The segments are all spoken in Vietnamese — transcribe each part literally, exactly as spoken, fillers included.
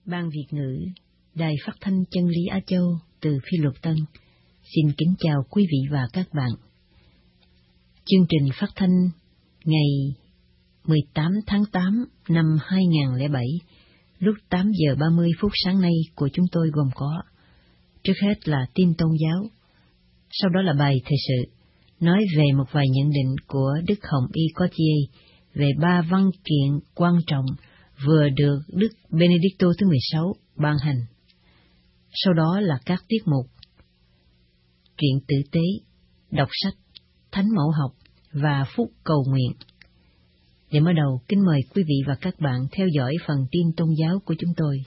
Ban Việt ngữ, Đài Phát thanh Chân lý Á Châu từ Phi Luật Tân, xin kính chào quý vị và các bạn. Chương trình phát thanh ngày mười tám tháng tám năm hai nghìn không trăm lẻ bảy, lúc tám giờ ba mươi phút sáng nay của chúng tôi gồm có: trước hết là tin tôn giáo, sau đó là bài thời sự, nói về một vài nhận định của Đức Hồng Y Cotier về ba văn kiện quan trọng vừa được Đức Benedicto thứ mười sáu ban hành. Sau đó là các tiết mục Chuyện tử tế, đọc sách, thánh mẫu học và phúc cầu nguyện. Để mở đầu, kính mời quý vị và các bạn theo dõi phần tin tôn giáo của chúng tôi.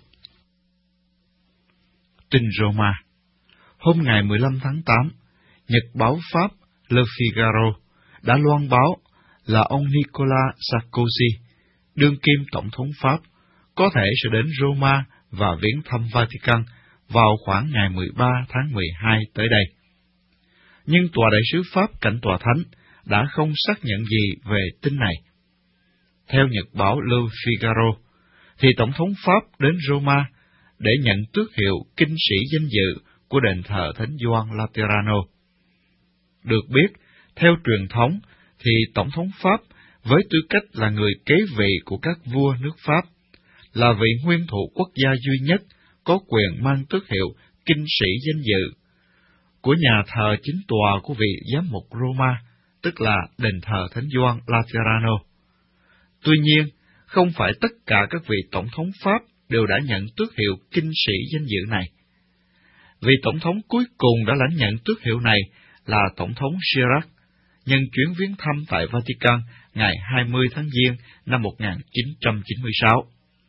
Tin Roma. Hôm ngày mười lăm tháng tám, nhật báo Pháp Le Figaro đã loan báo là ông Nicolas Sarkozy, đương kim tổng thống Pháp, có thể sẽ đến Roma và viếng thăm Vatican vào khoảng ngày mười ba tháng mười hai tới đây. Nhưng tòa đại sứ Pháp cạnh tòa thánh đã không xác nhận gì về tin này. Theo nhật báo Le Figaro, thì tổng thống Pháp đến Roma để nhận tước hiệu kinh sĩ danh dự của đền thờ Thánh Gioan Laterano. Được biết, theo truyền thống, thì tổng thống Pháp với tư cách là người kế vị của các vua nước Pháp, là vị nguyên thủ quốc gia duy nhất có quyền mang tước hiệu kinh sĩ danh dự của nhà thờ chính tòa của vị giám mục Roma, tức là đền thờ Thánh Gioan Laterano. Tuy nhiên, không phải tất cả các vị tổng thống Pháp đều đã nhận tước hiệu kinh sĩ danh dự này. Vị tổng thống cuối cùng đã lãnh nhận tước hiệu này là tổng thống Chirac, nhân chuyến viếng thăm tại Vatican ngày hai mươi tháng Giêng năm một nghìn chín trăm chín mươi sáu.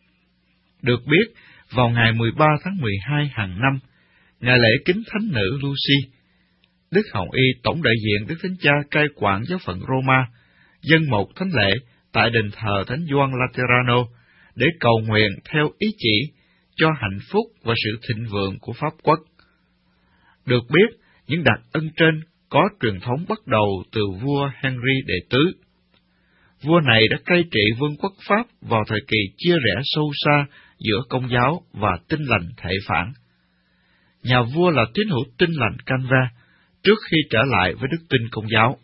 Được biết, vào ngày mười ba tháng mười hai hàng năm, ngày lễ kính thánh nữ Lucy, Đức Hồng Y tổng đại diện Đức Thánh Cha cai quản giáo phận Roma dâng một thánh lễ tại đền thờ Thánh Gioan Laterano để cầu nguyện theo ý chỉ cho hạnh phúc và sự thịnh vượng của Pháp quốc. Được biết, những đặc ân trên có truyền thống bắt đầu từ vua Henry đệ tứ. Vua này đã cai trị vương quốc Pháp vào thời kỳ chia rẽ sâu xa giữa Công giáo và Tin lành Thể phản. Nhà vua là tín hữu Tin lành Canva trước khi trở lại với đức tin Công giáo.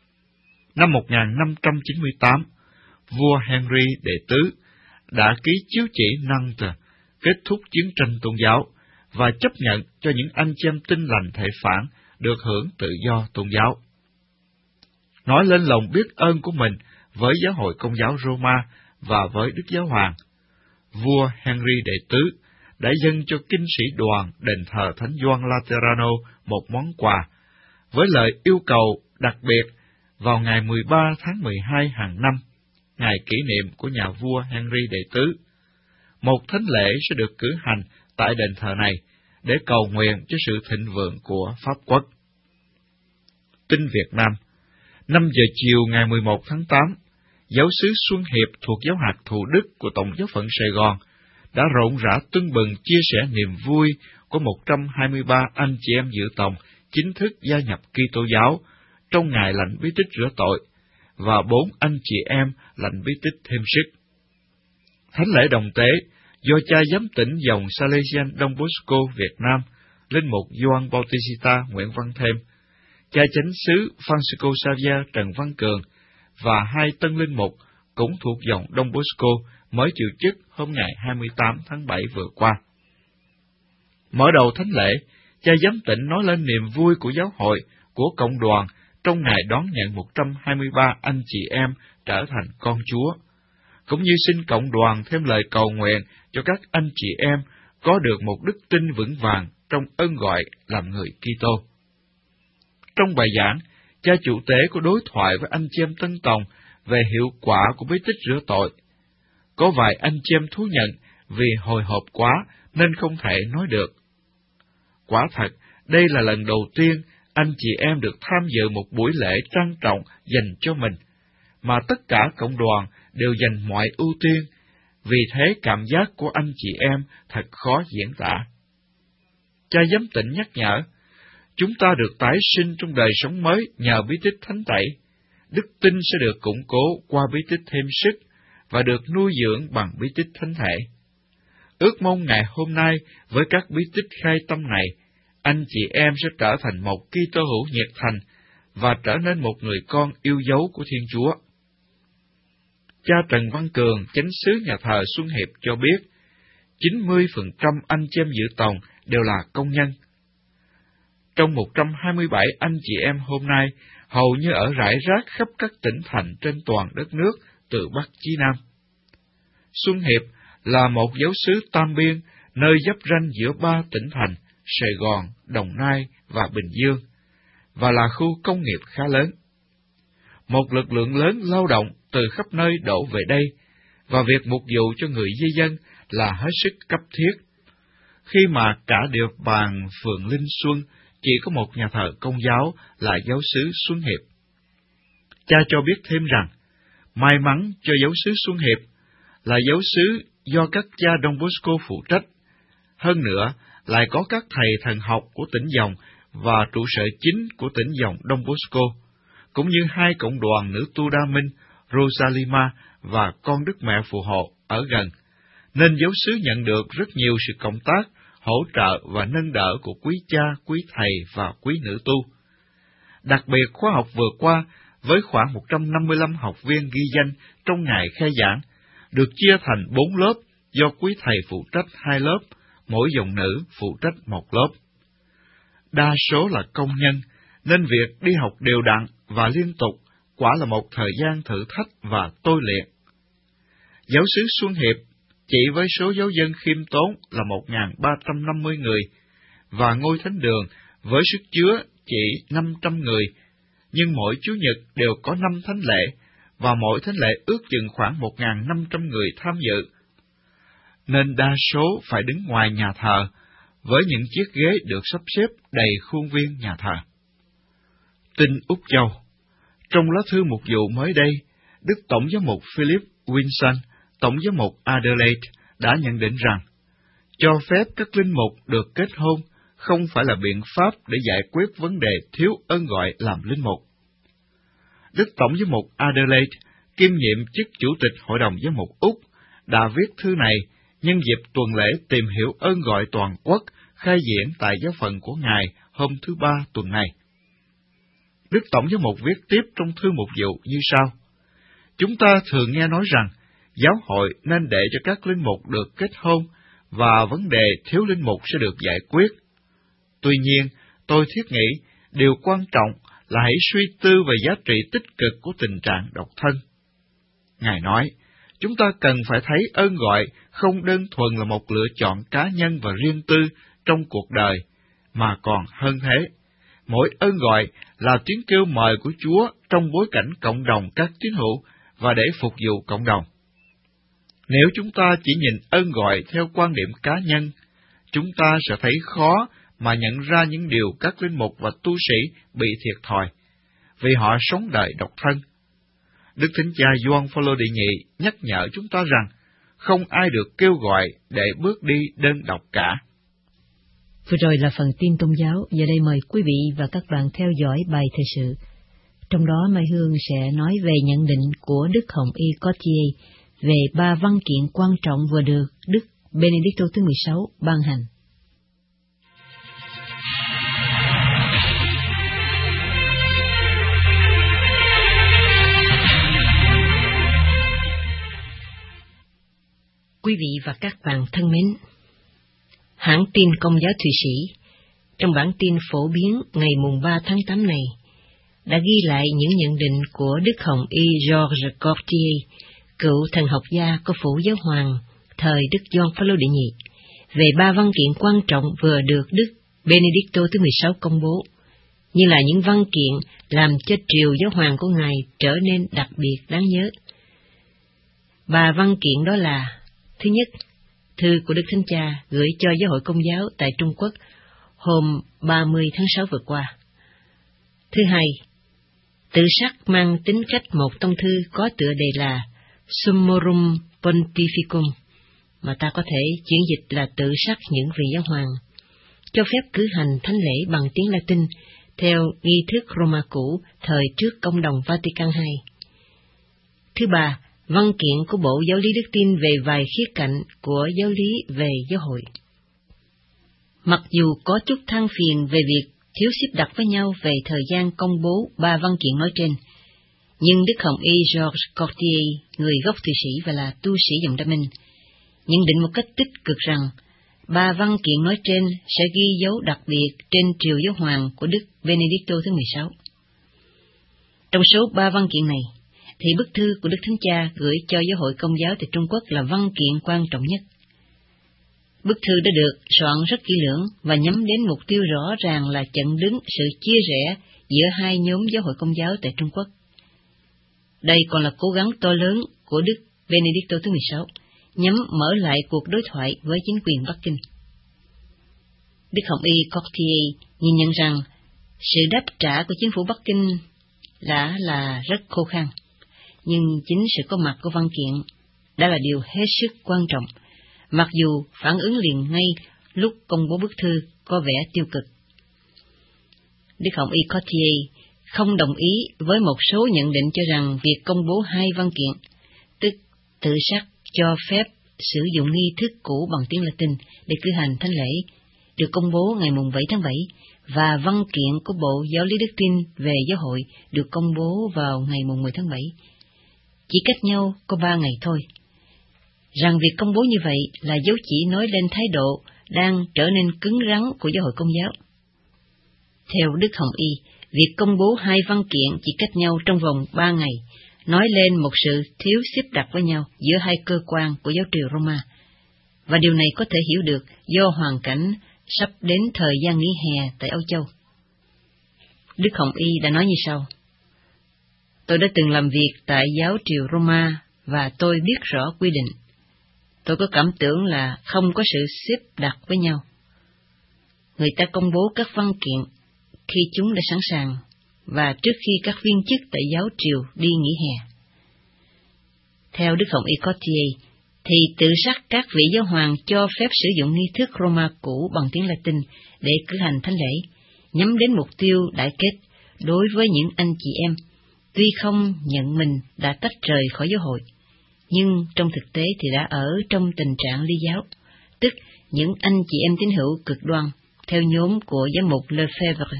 Năm một nghìn năm trăm chín mươi tám, vua Henry đệ tứ đã ký chiếu chỉ Nantes kết thúc chiến tranh tôn giáo và chấp nhận cho những anh chị em Tin lành Thể phản được hưởng tự do tôn giáo. Nói lên lòng biết ơn của mình với giáo hội Công giáo Roma và với Đức Giáo Hoàng, vua Henry đệ tứ đã dâng cho kinh sĩ đoàn đền thờ Thánh Gioan Laterano một món quà, với lời yêu cầu đặc biệt vào ngày mười ba tháng mười hai hàng năm, ngày kỷ niệm của nhà vua Henry đệ tứ. Một thánh lễ sẽ được cử hành tại đền thờ này để cầu nguyện cho sự thịnh vượng của Pháp quốc. Tin Việt Nam. Năm giờ chiều ngày mười một tháng tám, giáo xứ Xuân Hiệp thuộc giáo hạt Thủ Đức của Tổng giáo phận Sài Gòn đã rộn rã tưng bừng chia sẻ niềm vui của một trăm hai mươi ba anh chị em dự tòng chính thức gia nhập Kitô giáo trong ngày lãnh bí tích rửa tội, và bốn anh chị em lãnh bí tích thêm sức. Thánh lễ đồng tế do cha giám tỉnh dòng Salesian Don Bosco Việt Nam, linh mục Gioan Bautista Nguyễn Văn Thêm, cha chánh xứ Francisco Xavier Trần Văn Cường và hai tân linh mục cũng thuộc dòng Don Bosco mới chịu chức hôm ngày hai mươi tám tháng bảy vừa qua. Mở đầu thánh lễ, cha giám tỉnh nói lên niềm vui của giáo hội, của cộng đoàn trong ngày đón nhận một trăm hai mươi ba anh chị em trở thành con Chúa, cũng như xin cộng đoàn thêm lời cầu nguyện cho các anh chị em có được một đức tin vững vàng trong ơn gọi làm người Kitô. Trong bài giảng, cha chủ tế có đối thoại với anh chị em tân tòng về hiệu quả của bí tích rửa tội. Có vài anh chị em thú nhận vì hồi hộp quá nên không thể nói được. Quả thật, đây là lần đầu tiên anh chị em được tham dự một buổi lễ trang trọng dành cho mình, mà tất cả cộng đoàn đều dành mọi ưu tiên, vì thế cảm giác của anh chị em thật khó diễn tả. Cha giám tỉnh nhắc nhở, chúng ta được tái sinh trong đời sống mới nhờ bí tích thánh tẩy. Đức tin sẽ được củng cố qua bí tích thêm sức và được nuôi dưỡng bằng bí tích thánh thể. ước mong ngày hôm nay với các bí tích khai tâm này, anh chị em sẽ trở thành một Kitô hữu nhiệt thành và trở nên một người con yêu dấu của Thiên Chúa. Cha Trần Văn Cường, chánh xứ nhà thờ Xuân Hiệp cho biết, chín mươi phần trăm anh chị em dự tòng đều là công nhân. Trong một trăm hai mươi bảy anh chị em hôm nay, hầu như ở rải rác khắp các tỉnh thành trên toàn đất nước, từ Bắc chí Nam. Xuân Hiệp là một giáo xứ tam biên, nơi giáp ranh giữa ba tỉnh thành, Sài Gòn, Đồng Nai và Bình Dương, và là khu công nghiệp khá lớn. Một lực lượng lớn lao động từ khắp nơi đổ về đây, và việc mục vụ cho người di dân là hết sức cấp thiết. Khi mà cả địa bàn phường Linh Xuân chỉ có một nhà thờ Công giáo là giáo xứ Xuân Hiệp. Cha cho biết thêm rằng, may mắn cho giáo xứ Xuân Hiệp là giáo xứ do các cha Don Bosco phụ trách. Hơn nữa, lại có các thầy thần học của tỉnh dòng và trụ sở chính của tỉnh dòng Don Bosco, cũng như hai cộng đoàn nữ tu Đa Minh, Rosalima và con Đức Mẹ Phù Hộ ở gần, nên giáo xứ nhận được rất nhiều sự cộng tác, hỗ trợ và nâng đỡ của quý cha, quý thầy và quý nữ tu. Đặc biệt, khóa học vừa qua, với khoảng một trăm năm mươi lăm học viên ghi danh trong ngày khai giảng, được chia thành bốn lớp do quý thầy phụ trách hai lớp, mỗi dòng nữ phụ trách một lớp. Đa số là công nhân, nên việc đi học đều đặn và liên tục quả là một thời gian thử thách và tôi luyện. Giáo xứ Xuân Hiệp chỉ với số giáo dân khiêm tốn là một nghìn ba trăm năm mươi người, và ngôi thánh đường với sức chứa chỉ năm trăm người, nhưng mỗi Chủ nhật đều có năm thánh lễ, và mỗi thánh lễ ước chừng khoảng một nghìn năm trăm người tham dự. Nên đa số phải đứng ngoài nhà thờ, với những chiếc ghế được sắp xếp đầy khuôn viên nhà thờ. Tin Úc Châu. Trong lá thư mục vụ mới đây, Đức Tổng giám mục Philip Winson, Tổng giám mục Adelaide, đã nhận định rằng, cho phép các linh mục được kết hôn không phải là biện pháp để giải quyết vấn đề thiếu ơn gọi làm linh mục. Đức Tổng giám mục Adelaide, kiêm nhiệm chức Chủ tịch Hội đồng Giám mục Úc, đã viết thư này nhân dịp tuần lễ tìm hiểu ơn gọi toàn quốc khai diễn tại giáo phận của Ngài hôm thứ Ba tuần này. Đức Tổng giám mục viết tiếp trong thư mục vụ như sau: Chúng ta thường nghe nói rằng giáo hội nên để cho các linh mục được kết hôn và vấn đề thiếu linh mục sẽ được giải quyết. Tuy nhiên, tôi thiết nghĩ điều quan trọng là hãy suy tư về giá trị tích cực của tình trạng độc thân. Ngài nói, chúng ta cần phải thấy ơn gọi không đơn thuần là một lựa chọn cá nhân và riêng tư trong cuộc đời, mà còn hơn thế. Mỗi ơn gọi là tiếng kêu mời của Chúa trong bối cảnh cộng đồng các tín hữu và để phục vụ cộng đồng. Nếu chúng ta chỉ nhìn ơn gọi theo quan điểm cá nhân, chúng ta sẽ thấy khó mà nhận ra những điều các linh mục và tu sĩ bị thiệt thòi, vì họ sống đời độc thân. Đức Thánh Cha Gioan Phaolô đệ nhị nhắc nhở chúng ta rằng, không ai được kêu gọi để bước đi đơn độc cả. Vừa rồi là phần tin tôn giáo, giờ đây mời quý vị và các bạn theo dõi bài thời sự. Trong đó Mai Hương sẽ nói về nhận định của Đức Hồng Y Cotier về ba văn kiện quan trọng vừa được Đức Benedicto thứ mười sáu ban hành. Quý vị và các bạn thân mến, hãng tin Công giáo Thụy Sĩ, trong bản tin phổ biến ngày mùng ba tháng tám này, đã ghi lại những nhận định của Đức Hồng Y Georges Cotier, cựu thần học gia của phủ giáo hoàng thời Đức Gioan Phaolô đệ nhị, về ba văn kiện quan trọng vừa được Đức Benedicto thứ mười sáu công bố, như là những văn kiện làm cho triều giáo hoàng của Ngài trở nên đặc biệt đáng nhớ. Ba văn kiện đó là: thứ nhất, thư của Đức Thánh Cha gửi cho Giáo hội Công giáo tại Trung Quốc hôm ba mươi tháng sáu vừa qua. Thứ hai, tự sắc mang tính cách một tông thư có tựa đề là Summorum Pontificum, mà ta có thể chuyển dịch là tự sắc những vị giáo hoàng, cho phép cử hành thánh lễ bằng tiếng Latin theo nghi thức Roma cũ thời trước Công đồng Vatican hai. Thứ ba, Văn kiện của Bộ Giáo lý Đức Tin về vài khía cạnh của giáo lý về giáo hội. Mặc dù có chút than phiền về việc thiếu xếp đặt với nhau về thời gian công bố ba văn kiện nói trên, nhưng Đức Hồng Y Georges Cortier, người gốc Thụy Sĩ và là tu sĩ dòng Đa Minh, nhận định một cách tích cực rằng ba văn kiện nói trên sẽ ghi dấu đặc biệt trên triều giáo hoàng của Đức Benedicto thứ mười sáu. Trong số ba văn kiện này, thì bức thư của Đức Thánh Cha gửi cho giáo hội Công giáo tại Trung Quốc là văn kiện quan trọng nhất. Bức thư đã được soạn rất kỹ lưỡng và nhắm đến mục tiêu rõ ràng là chặn đứng sự chia rẽ giữa hai nhóm giáo hội Công giáo tại Trung Quốc. Đây còn là cố gắng to lớn của Đức Benedicto thứ mười sáu, nhằm mở lại cuộc đối thoại với chính quyền Bắc Kinh. Đức Hồng Y Cortier nhìn nhận rằng sự đáp trả của chính phủ Bắc Kinh đã là rất khô khan, nhưng chính sự có mặt của văn kiện đã là điều hết sức quan trọng, mặc dù phản ứng liền ngay lúc công bố bức thư có vẻ tiêu cực. Đức Hồng Y Cortier không đồng ý với một số nhận định cho rằng việc công bố hai văn kiện, tức tự sắc cho phép sử dụng nghi thức cũ bằng tiếng Latin để cử hành thánh lễ, được công bố ngày bảy tháng bảy, và văn kiện của Bộ Giáo lý Đức Tin về giáo hội được công bố vào ngày mười tháng bảy, chỉ cách nhau có ba ngày thôi. Rằng việc công bố như vậy là dấu chỉ nói lên thái độ đang trở nên cứng rắn của giáo hội Công giáo. Theo Đức Hồng Y, việc công bố hai văn kiện chỉ cách nhau trong vòng ba ngày nói lên một sự thiếu xếp đặt với nhau giữa hai cơ quan của giáo triều Roma, và điều này có thể hiểu được do hoàn cảnh sắp đến thời gian nghỉ hè tại Âu Châu. Đức Hồng Y đã nói như sau: Tôi đã từng làm việc tại giáo triều Roma và tôi biết rõ quy định. Tôi có cảm tưởng là không có sự xếp đặt với nhau. Người ta công bố các văn kiện khi chúng đã sẵn sàng và trước khi các viên chức tại giáo triều đi nghỉ hè. Theo Đức Hồng Y Cortier, thì tự sắc các vị giáo hoàng cho phép sử dụng nghi thức Roma cũ bằng tiếng Latin để cử hành thánh lễ, nhắm đến mục tiêu đại kết đối với những anh chị em, tuy không nhận mình đã tách rời khỏi giáo hội, nhưng trong thực tế thì đã ở trong tình trạng ly giáo, tức những anh chị em tín hữu cực đoan, theo nhóm của giám mục Lefebvre.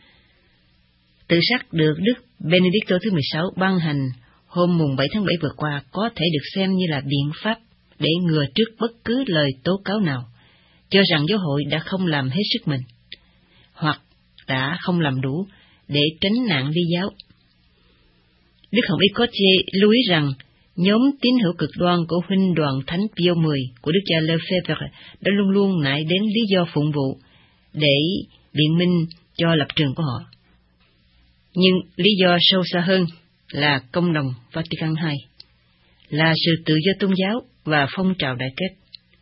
Tự sắc được Đức Benedicto thứ mười sáu ban hành hôm mùng bảy tháng bảy vừa qua có thể được xem như là biện pháp để ngừa trước bất cứ lời tố cáo nào, cho rằng giáo hội đã không làm hết sức mình, hoặc đã không làm đủ để tránh nạn ly giáo. Đức Hồng Y Cortier lưu ý rằng nhóm tín hữu cực đoan của huynh đoàn Thánh Pio mười của Đức cha Lefebvre đã luôn luôn nại đến lý do phụng vụ để biện minh cho lập trường của họ. Nhưng lý do sâu xa hơn là công đồng Vatican hai, là sự tự do tôn giáo và phong trào đại kết.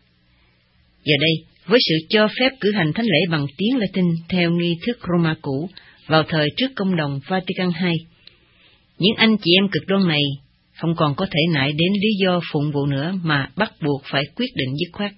Giờ đây, với sự cho phép cử hành thánh lễ bằng tiếng Latin theo nghi thức Roma cũ vào thời trước công đồng Vatican hai, những anh chị em cực đoan này không còn có thể nại đến lý do phụng vụ nữa mà bắt buộc phải quyết định dứt khoát.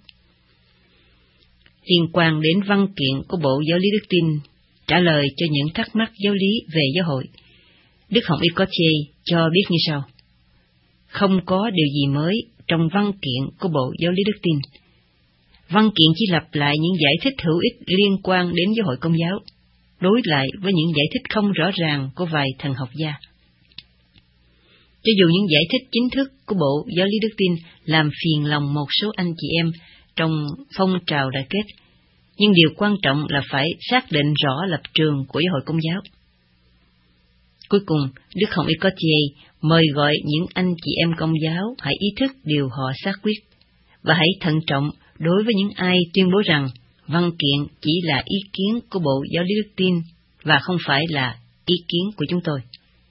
Liên quan đến văn kiện của Bộ Giáo lý Đức Tin trả lời cho những thắc mắc giáo lý về giáo hội, Đức Hồng Y Cortier cho biết như sau: Không có điều gì mới trong văn kiện của Bộ Giáo lý Đức Tin. Văn kiện chỉ lặp lại những giải thích hữu ích liên quan đến giáo hội Công giáo, đối lại với những giải thích không rõ ràng của vài thần học gia. Cho dù những giải thích chính thức của Bộ Giáo lý Đức Tin làm phiền lòng một số anh chị em trong phong trào đại kết, nhưng điều quan trọng là phải xác định rõ lập trường của giáo hội Công giáo. Cuối cùng, Đức Hồng Y Cortier mời gọi những anh chị em Công giáo hãy ý thức điều họ xác quyết, và hãy thận trọng đối với những ai tuyên bố rằng văn kiện chỉ là ý kiến của Bộ Giáo lý Đức Tin và không phải là ý kiến của chúng tôi.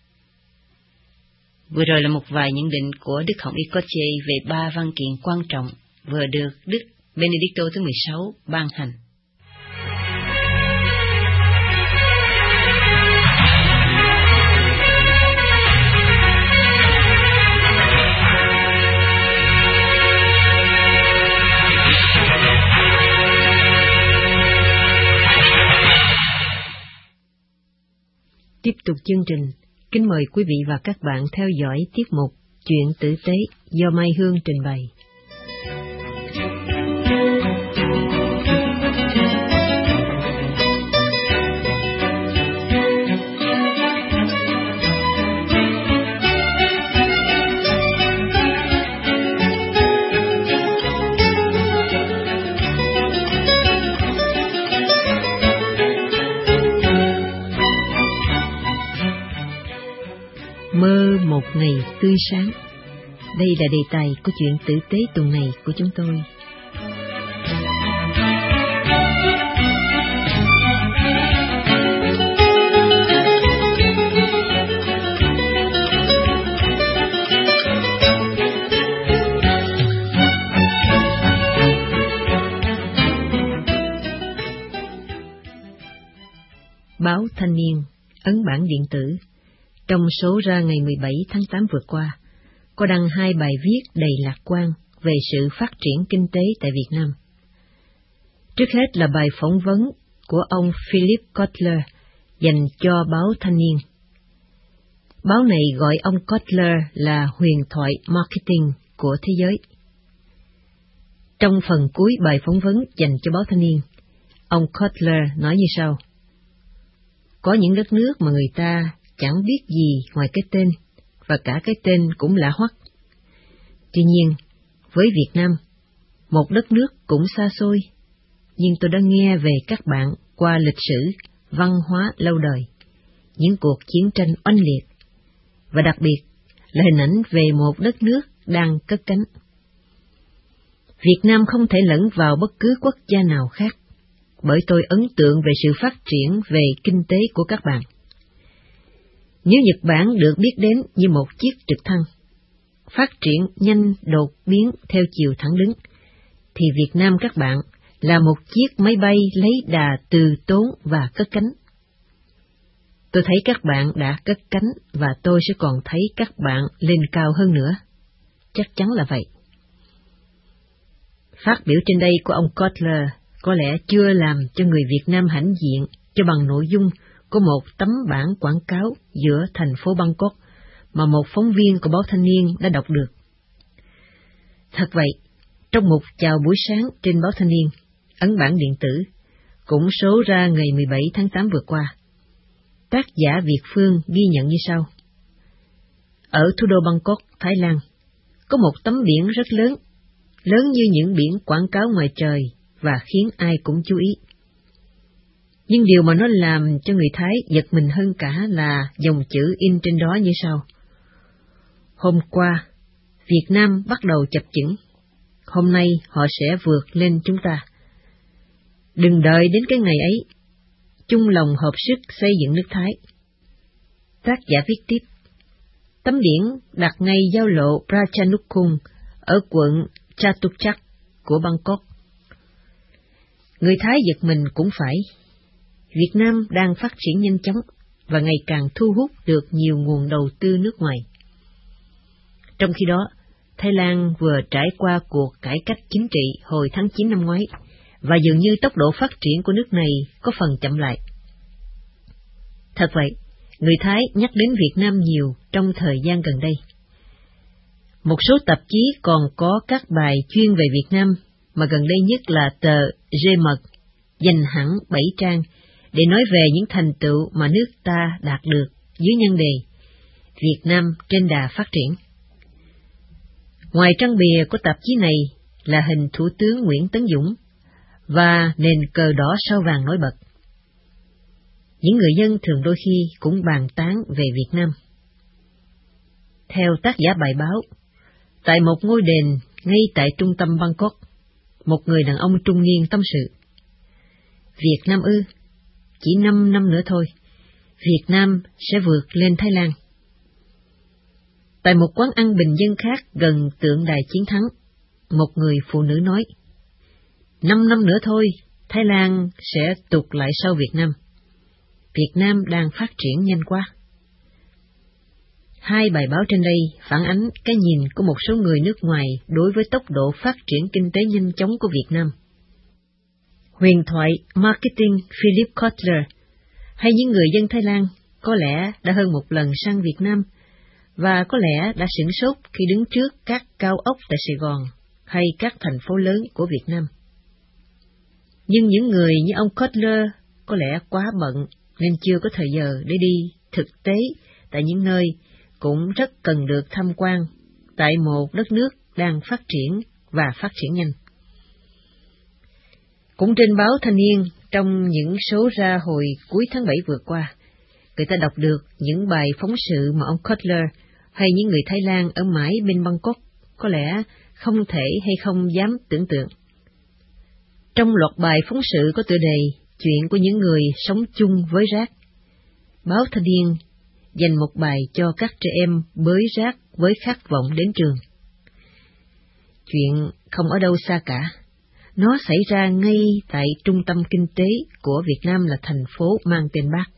Vừa rồi là một vài nhận định của Đức Hồng Y Cortier về ba văn kiện quan trọng vừa được Đức Benedicto thứ mười sáu ban hành. Tiếp tục chương trình, kính mời quý vị và các bạn theo dõi tiết mục Chuyện tử tế do Mai Hương trình bày. Mơ một ngày tươi sáng. Đây là đề tài của chuyện tử tế tuần này của chúng tôi. Báo Thanh niên, ấn bản điện tử, trong số ra ngày mười bảy tháng tám vừa qua, có đăng hai bài viết đầy lạc quan về sự phát triển kinh tế tại Việt Nam. Trước hết là bài phỏng vấn của ông Philip Kotler dành cho báo Thanh niên. Báo này gọi ông Kotler là huyền thoại marketing của thế giới. Trong phần cuối bài phỏng vấn dành cho báo Thanh niên, ông Kotler nói như sau: có những đất nước mà người ta chẳng biết gì ngoài cái tên, và cả cái tên cũng lạ hoắc. Tuy nhiên, với Việt Nam, một đất nước cũng xa xôi, nhưng tôi đã nghe về các bạn qua lịch sử, văn hóa lâu đời, những cuộc chiến tranh oanh liệt, và đặc biệt là hình ảnh về một đất nước đang cất cánh. Việt Nam không thể lẫn vào bất cứ quốc gia nào khác, bởi tôi ấn tượng về sự phát triển về kinh tế của các bạn. Nếu Nhật Bản được biết đến như một chiếc trực thăng, phát triển nhanh đột biến theo chiều thẳng đứng, thì Việt Nam các bạn là một chiếc máy bay lấy đà từ tốn và cất cánh. Tôi thấy các bạn đã cất cánh và tôi sẽ còn thấy các bạn lên cao hơn nữa. Chắc chắn là vậy. Phát biểu trên đây của ông Kotler có lẽ chưa làm cho người Việt Nam hãnh diện cho bằng nội dung có một tấm bảng quảng cáo giữa thành phố Bangkok mà một phóng viên của báo Thanh niên đã đọc được. Thật vậy, trong mục chào buổi sáng trên báo Thanh niên, ấn bản điện tử, cũng số ra ngày mười bảy tháng tám vừa qua, tác giả Việt Phương ghi nhận như sau. Ở thủ đô Bangkok, Thái Lan, có một tấm biển rất lớn, lớn như những biển quảng cáo ngoài trời và khiến ai cũng chú ý. Nhưng điều mà nó làm cho người Thái giật mình hơn cả là dòng chữ in trên đó như sau. Hôm qua, Việt Nam bắt đầu chập chững. Hôm nay họ sẽ vượt lên chúng ta. Đừng đợi đến cái ngày ấy. Chung lòng hợp sức xây dựng nước Thái. Tác giả viết tiếp. Tấm biển đặt ngay giao lộ Prachanukhung ở quận Chatuchak của Bangkok. Người Thái giật mình cũng phải. Việt Nam đang phát triển nhanh chóng và ngày càng thu hút được nhiều nguồn đầu tư nước ngoài. Trong khi đó, Thái Lan vừa trải qua cuộc cải cách chính trị hồi tháng chín năm ngoái, và dường như tốc độ phát triển của nước này có phần chậm lại. Thật vậy, người Thái nhắc đến Việt Nam nhiều trong thời gian gần đây. Một số tạp chí còn có các bài chuyên về Việt Nam, mà gần đây nhất là tờ Rê Mật, dành hẳn bảy trang, để nói về những thành tựu mà nước ta đạt được dưới nhan đề Việt Nam trên đà phát triển. Ngoài trang bìa của tạp chí này là hình Thủ tướng Nguyễn Tấn Dũng và nền cờ đỏ sao vàng nổi bật. Những người dân thường đôi khi cũng bàn tán về Việt Nam. Theo tác giả bài báo, tại một ngôi đền ngay tại trung tâm Bangkok, một người đàn ông trung niên tâm sự. Việt Nam ư, chỉ năm năm nữa thôi, Việt Nam sẽ vượt lên Thái Lan. Tại một quán ăn bình dân khác gần tượng đài chiến thắng, một người phụ nữ nói, năm năm nữa thôi, Thái Lan sẽ tụt lại sau Việt Nam. Việt Nam đang phát triển nhanh quá. Hai bài báo trên đây phản ánh cái nhìn của một số người nước ngoài đối với tốc độ phát triển kinh tế nhanh chóng của Việt Nam. Huyền thoại marketing Philip Kotler hay những người dân Thái Lan có lẽ đã hơn một lần sang Việt Nam và có lẽ đã sửng sốt khi đứng trước các cao ốc tại Sài Gòn hay các thành phố lớn của Việt Nam. Nhưng những người như ông Cutler có lẽ quá bận nên chưa có thời giờ để đi thực tế tại những nơi cũng rất cần được tham quan tại một đất nước đang phát triển và phát triển nhanh. Cũng trên báo Thanh niên, trong những số ra hồi cuối tháng bảy vừa qua, người ta đọc được những bài phóng sự mà ông Cutler hay những người Thái Lan ở mãi bên Bangkok có lẽ không thể hay không dám tưởng tượng. Trong loạt bài phóng sự có tựa đề Chuyện của những người sống chung với rác, báo Thanh niên dành một bài cho các trẻ em bới rác với khát vọng đến trường. Chuyện không ở đâu xa cả, nó xảy ra ngay tại trung tâm kinh tế của Việt Nam là thành phố mang tên Bác.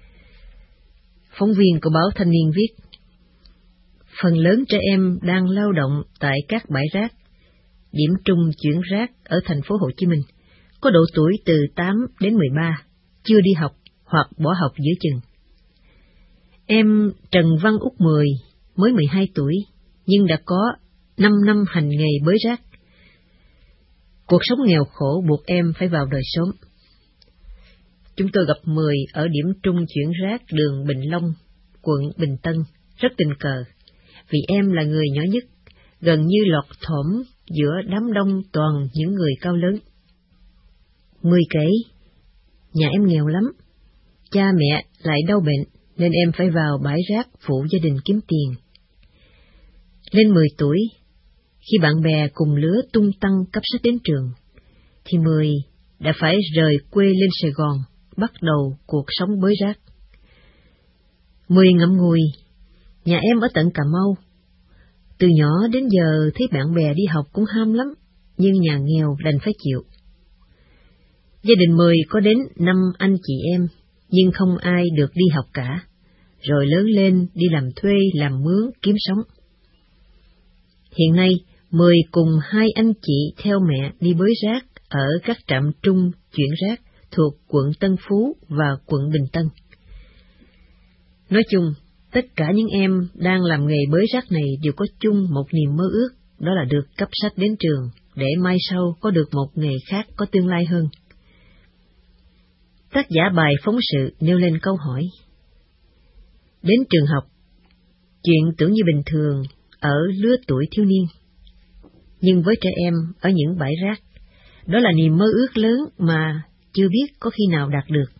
Phóng viên của báo Thanh niên viết, phần lớn trẻ em đang lao động tại các bãi rác, điểm trung chuyển rác ở thành phố Hồ Chí Minh, có độ tuổi từ tám đến mười ba, chưa đi học hoặc bỏ học giữa chừng. Em Trần Văn Úc Mười mới mười hai tuổi, nhưng đã có năm năm hành nghề bới rác. Cuộc sống nghèo khổ buộc em phải vào đời sớm. Chúng tôi gặp Mười ở điểm trung chuyển rác đường Bình Long, quận Bình Tân, rất tình cờ, vì em là người nhỏ nhất, gần như lọt thỏm giữa đám đông toàn những người cao lớn. Mười kể, nhà em nghèo lắm, cha mẹ lại đau bệnh nên em phải vào bãi rác phụ gia đình kiếm tiền. Lên mười tuổi, khi bạn bè cùng lứa tung tăng cấp sách đến trường, thì Mười đã phải rời quê lên Sài Gòn, bắt đầu cuộc sống bới rác. Mười ngậm ngùi, nhà em ở tận Cà Mau. Từ nhỏ đến giờ thấy bạn bè đi học cũng ham lắm, nhưng nhà nghèo đành phải chịu. Gia đình Mười có đến năm anh chị em, nhưng không ai được đi học cả, rồi lớn lên đi làm thuê, làm mướn, kiếm sống. Hiện nay, Mười cùng hai anh chị theo mẹ đi bới rác ở các trạm trung chuyển rác thuộc quận Tân Phú và quận Bình Tân. Nói chung, tất cả những em đang làm nghề bới rác này đều có chung một niềm mơ ước, đó là được cấp sách đến trường, để mai sau có được một nghề khác có tương lai hơn. Tác giả bài phóng sự nêu lên câu hỏi. Đến trường học, chuyện tưởng như bình thường ở lứa tuổi thiếu niên. Nhưng với trẻ em ở những bãi rác, đó là niềm mơ ước lớn mà chưa biết có khi nào đạt được.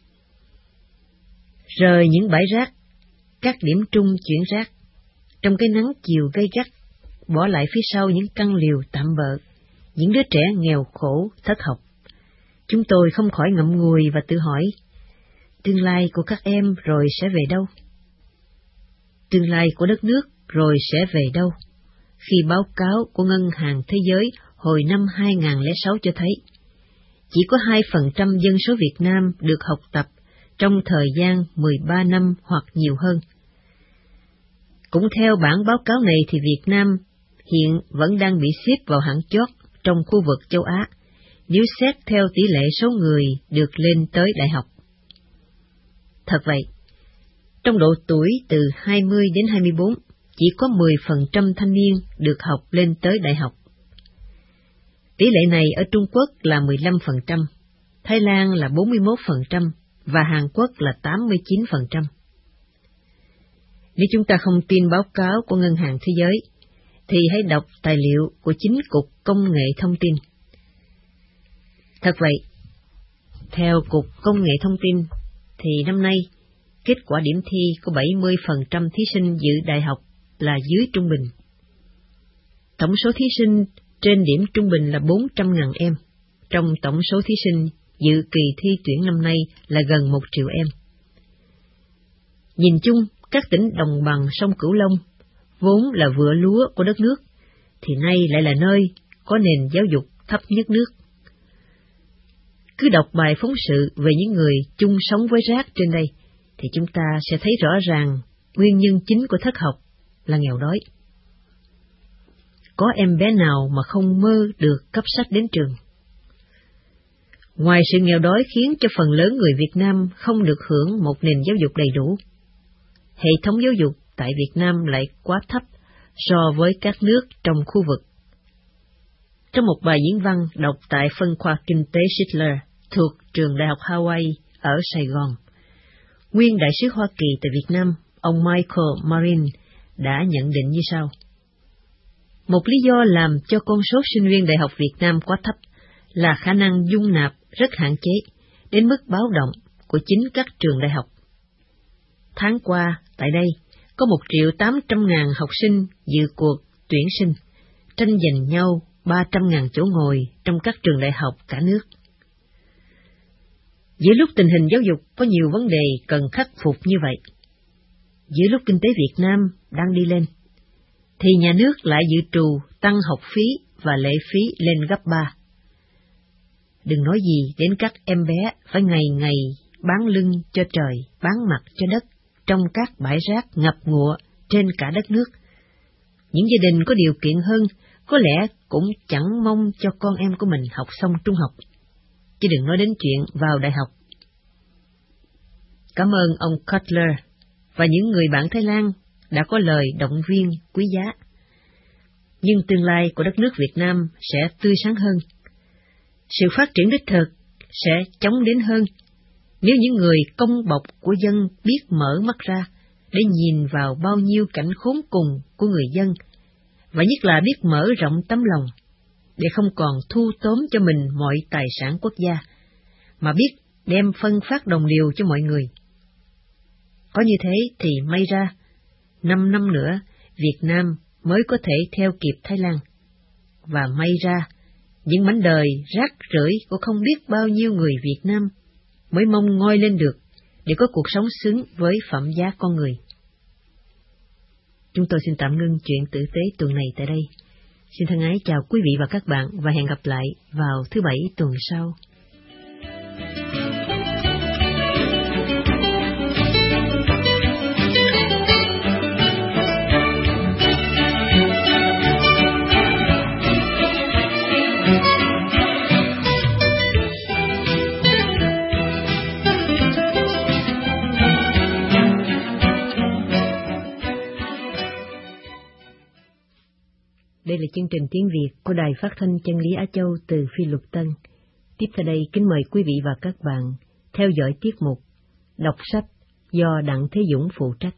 Rời những bãi rác, các điểm trung chuyển rác, trong cái nắng chiều gay gắt, bỏ lại phía sau những căn liều tạm bợ, những đứa trẻ nghèo khổ, thất học. Chúng tôi không khỏi ngậm ngùi và tự hỏi, tương lai của các em rồi sẽ về đâu? Tương lai của đất nước rồi sẽ về đâu? Khi báo cáo của Ngân hàng Thế giới hồi năm hai nghìn không trăm lẻ sáu cho thấy, chỉ có hai phần trăm dân số Việt Nam được học tập trong thời gian mười ba năm hoặc nhiều hơn. Cũng theo bản báo cáo này thì Việt Nam hiện vẫn đang bị xếp vào hạng chót trong khu vực châu Á, nếu xét theo tỷ lệ số người được lên tới đại học. Thật vậy, trong độ tuổi từ hai mươi đến hai mươi bốn, chỉ có mười phần trăm thanh niên được học lên tới đại học. Tỷ lệ này ở Trung Quốc là mười lăm phần trăm, Thái Lan là bốn mươi mốt phần trăm và Hàn Quốc là tám mươi chín phần trăm. Nếu chúng ta không tin báo cáo của Ngân hàng Thế giới, thì hãy đọc tài liệu của chính Cục Công nghệ Thông tin. Thật vậy, theo Cục Công nghệ Thông tin, thì năm nay, kết quả điểm thi có bảy mươi phần trăm thí sinh dự đại học là dưới trung bình. Tổng số thí sinh trên điểm trung bình là bốn trăm nghìn em, trong tổng số thí sinh dự kỳ thi tuyển năm nay là gần một triệu em. Nhìn chung, các tỉnh đồng bằng sông Cửu Long, vốn là vựa lúa của đất nước, thì nay lại là nơi có nền giáo dục thấp nhất nước. Cứ đọc bài phóng sự về những người chung sống với rác trên đây, thì chúng ta sẽ thấy rõ ràng nguyên nhân chính của thất học là nghèo đói. Có em bé nào mà không mơ được cấp sách đến trường? Ngoài sự nghèo đói khiến cho phần lớn người Việt Nam không được hưởng một nền giáo dục đầy đủ, hệ thống giáo dục tại Việt Nam lại quá thấp so với các nước trong khu vực. Trong một bài diễn văn đọc tại phân khoa kinh tế Schiller thuộc trường Đại học Hawaii ở Sài Gòn, nguyên đại sứ Hoa Kỳ tại Việt Nam, ông Michael Marin đã nhận định như sau. Một lý do làm cho con số sinh viên Đại học Việt Nam quá thấp là khả năng dung nạp rất hạn chế, đến mức báo động của chính các trường đại học. Tháng qua, tại đây, có một triệu tám trăm ngàn học sinh dự cuộc tuyển sinh, tranh giành nhau ba trăm ngàn chỗ ngồi trong các trường đại học cả nước. Giữa lúc tình hình giáo dục có nhiều vấn đề cần khắc phục như vậy, giữa lúc kinh tế Việt Nam đang đi lên, thì nhà nước lại dự trù tăng học phí và lệ phí lên gấp ba. Đừng nói gì đến các em bé phải ngày ngày bán lưng cho trời, bán mặt cho đất, trong các bãi rác ngập ngụa trên cả đất nước. Những gia đình có điều kiện hơn có lẽ cũng chẳng mong cho con em của mình học xong trung học, chứ đừng nói đến chuyện vào đại học. Cảm ơn ông Cutler và những người bạn Thái Lan đã có lời động viên quý giá. Nhưng tương lai của đất nước Việt Nam sẽ tươi sáng hơn. Sự phát triển đích thực sẽ chóng đến hơn nếu những người công bộc của dân biết mở mắt ra để nhìn vào bao nhiêu cảnh khốn cùng của người dân, và nhất là biết mở rộng tấm lòng để không còn thu tóm cho mình mọi tài sản quốc gia, mà biết đem phân phát đồng đều cho mọi người. Có như thế thì may ra, năm năm nữa Việt Nam mới có thể theo kịp Thái Lan, và may ra những mảnh đời rác rưởi của không biết bao nhiêu người Việt Nam mới mong ngoi lên được để có cuộc sống xứng với phẩm giá con người. Chúng tôi xin tạm ngưng chuyện tử tế tuần này tại đây. Xin thân ái chào quý vị và các bạn và hẹn gặp lại vào thứ Bảy tuần sau. Đây là chương trình tiếng Việt của Đài Phát thanh Chân lý Á Châu từ Phi Luật Tân. Tiếp theo đây kính mời quý vị và các bạn theo dõi tiết mục Đọc sách do Đặng Thế Dũng phụ trách.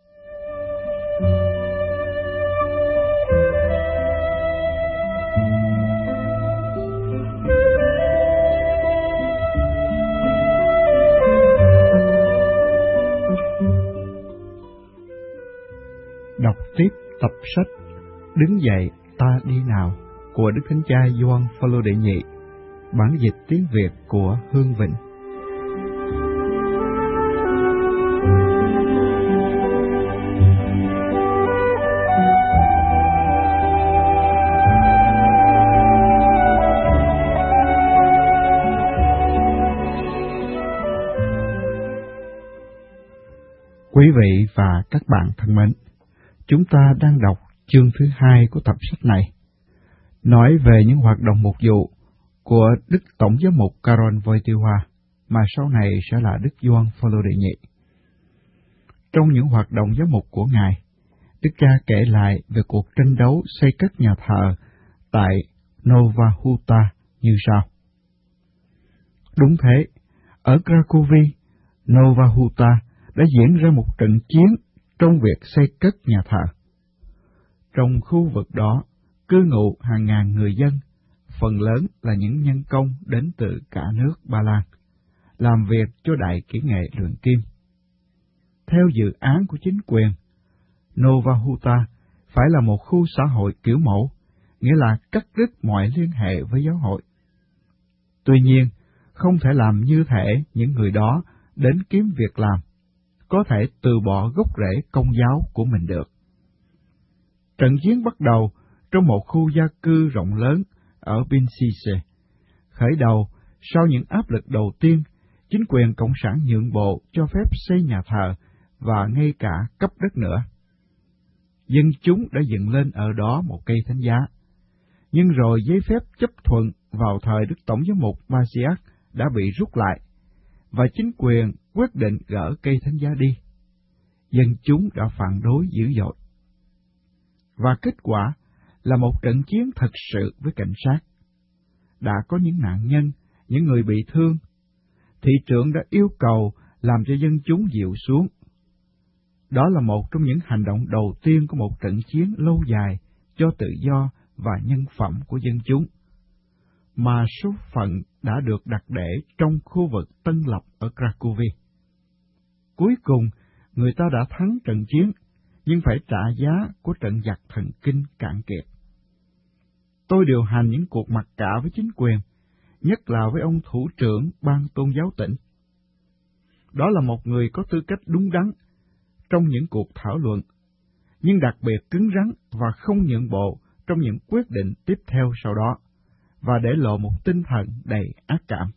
Đọc tiếp tập sách Đứng dậy ta đi nào của Đức Thánh Cha Gioan Phaolô đệ nhị, bản dịch tiếng Việt của Hương Vịnh. Quý vị và các bạn thân mến, chúng ta đang đọc chương thứ hai của tập sách này, nói về những hoạt động mục vụ của Đức Tổng giám mục Karol Wojtyła, mà sau này sẽ là Đức Gioan Phaolô đệ nhị. Trong những hoạt động giám mục của Ngài, Đức Cha kể lại về cuộc tranh đấu xây cất nhà thờ tại Nowa Huta như sau. Đúng thế, ở Cracovia, Nowa Huta đã diễn ra một trận chiến trong việc xây cất nhà thờ. Trong khu vực đó, cư ngụ hàng ngàn người dân, phần lớn là những nhân công đến từ cả nước Ba Lan, làm việc cho đại kỹ nghệ luyện kim. Theo dự án của chính quyền, Nowa Huta phải là một khu xã hội kiểu mẫu, nghĩa là cắt đứt mọi liên hệ với giáo hội. Tuy nhiên, không thể làm như thể những người đó đến kiếm việc làm, có thể từ bỏ gốc rễ công giáo của mình được. Trận chiến bắt đầu trong một khu gia cư rộng lớn ở Binsice. Khởi đầu, sau những áp lực đầu tiên, chính quyền Cộng sản nhượng bộ cho phép xây nhà thờ và ngay cả cấp đất nữa. Dân chúng đã dựng lên ở đó một cây thánh giá. Nhưng rồi giấy phép chấp thuận vào thời Đức Tổng giám mục Macias đã bị rút lại, và chính quyền quyết định gỡ cây thánh giá đi. dân chúng đã phản đối dữ dội. Và kết quả là một trận chiến thật sự với cảnh sát. Đã có những nạn nhân, những người bị thương. Thị trưởng đã yêu cầu làm cho dân chúng dịu xuống. Đó là một trong những hành động đầu tiên của một trận chiến lâu dài cho tự do và nhân phẩm của dân chúng, mà số phận đã được đặt để trong khu vực Tân Lập ở Cracovia. Cuối cùng, người ta đã thắng trận chiến, nhưng phải trả giá của trận giặc thần kinh cạn kiệt. Tôi điều hành những cuộc mặc cả với chính quyền, nhất là với ông thủ trưởng ban tôn giáo tỉnh. Đó là một người có tư cách đúng đắn trong những cuộc thảo luận, nhưng đặc biệt cứng rắn và không nhượng bộ trong những quyết định tiếp theo sau đó, và để lộ một tinh thần đầy ác cảm.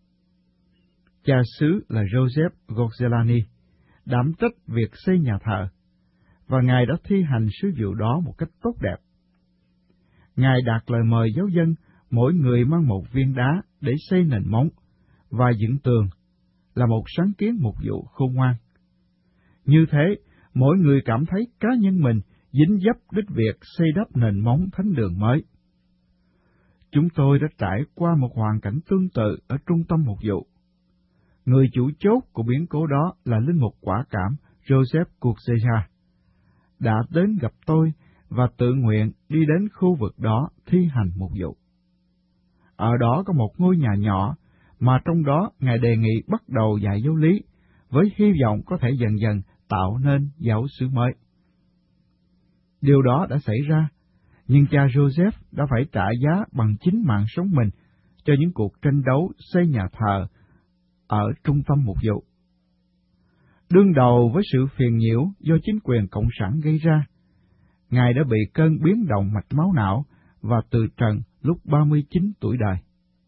Cha xứ là Joseph Gorzelani đảm trách việc xây nhà thờ, và Ngài đã thi hành sứ vụ đó một cách tốt đẹp. Ngài đạt lời mời giáo dân, mỗi người mang một viên đá để xây nền móng và dựng tường, là một sáng kiến mục vụ khôn ngoan. Như thế, mỗi người cảm thấy cá nhân mình dính dấp đích việc xây đắp nền móng thánh đường mới. Chúng tôi đã trải qua một hoàn cảnh tương tự ở trung tâm mục vụ. Người chủ chốt của biến cố đó là linh mục quả cảm Joseph Kurzeja, đã đến gặp tôi và tự nguyện đi đến khu vực đó thi hành mục vụ. Ở đó có một ngôi nhà nhỏ, mà trong đó Ngài đề nghị bắt đầu dạy giáo lý, với hy vọng có thể dần dần tạo nên giáo xứ mới. Điều đó đã xảy ra, nhưng cha Joseph đã phải trả giá bằng chính mạng sống mình cho những cuộc tranh đấu xây nhà thờ ở trung tâm mục vụ. Đương đầu với sự phiền nhiễu do chính quyền cộng sản gây ra, Ngài đã bị cơn biến động mạch máu não và từ trần lúc ba mươi chín tuổi đời.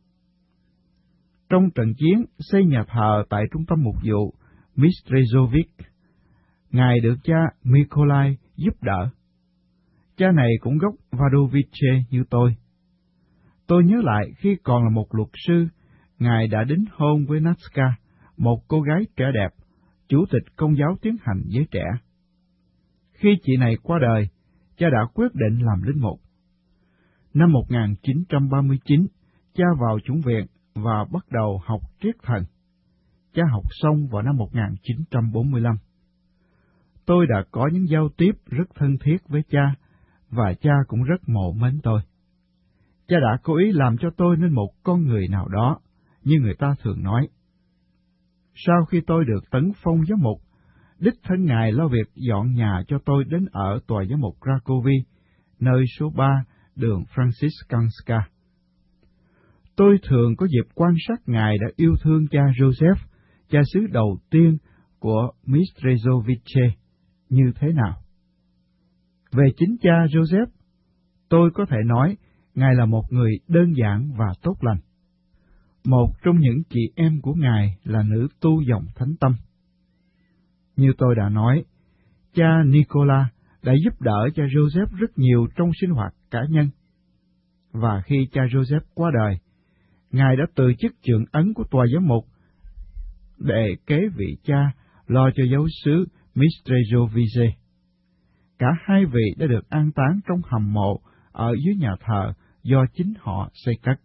Trong trận chiến xây nhà thờ tại trung tâm mục vụ Mistrezovic, Ngài được cha Mykolai giúp đỡ. Cha này cũng gốc Wadowice như tôi. Tôi nhớ lại khi còn là một luật sư, Ngài đã đính hôn với Natska, một cô gái trẻ đẹp, chủ tịch Công giáo tiến hành giới trẻ. Khi chị này qua đời, cha đã quyết định làm linh mục. Năm một nghìn chín trăm ba mươi chín, cha vào chủng viện và bắt đầu học triết thần. Cha học xong vào năm một nghìn chín trăm bốn mươi lăm. Tôi đã có những giao tiếp rất thân thiết với cha, và cha cũng rất mộ mến tôi. Cha đã cố ý làm cho tôi nên một con người nào đó, như người ta thường nói. Sau khi tôi được tấn phong giám mục, đích thân Ngài lo việc dọn nhà cho tôi đến ở tòa giám mục Cracovia, nơi số ba, đường Franciscanska. Tôi thường có dịp quan sát Ngài đã yêu thương cha Joseph, cha xứ đầu tiên của Mistrezovice, như thế nào. Về chính cha Joseph, tôi có thể nói Ngài là một người đơn giản và tốt lành. Một trong những chị em của Ngài là nữ tu dòng thánh tâm. Như tôi đã nói, cha Nicola đã giúp đỡ cha Joseph rất nhiều trong sinh hoạt cá nhân. Và khi cha Joseph qua đời, Ngài đã từ chức trưởng ấn của tòa giám mục để kế vị cha lo cho giáo xứ Mistrezovice. Cả hai vị đã được an táng trong hầm mộ ở dưới nhà thờ do chính họ xây cất.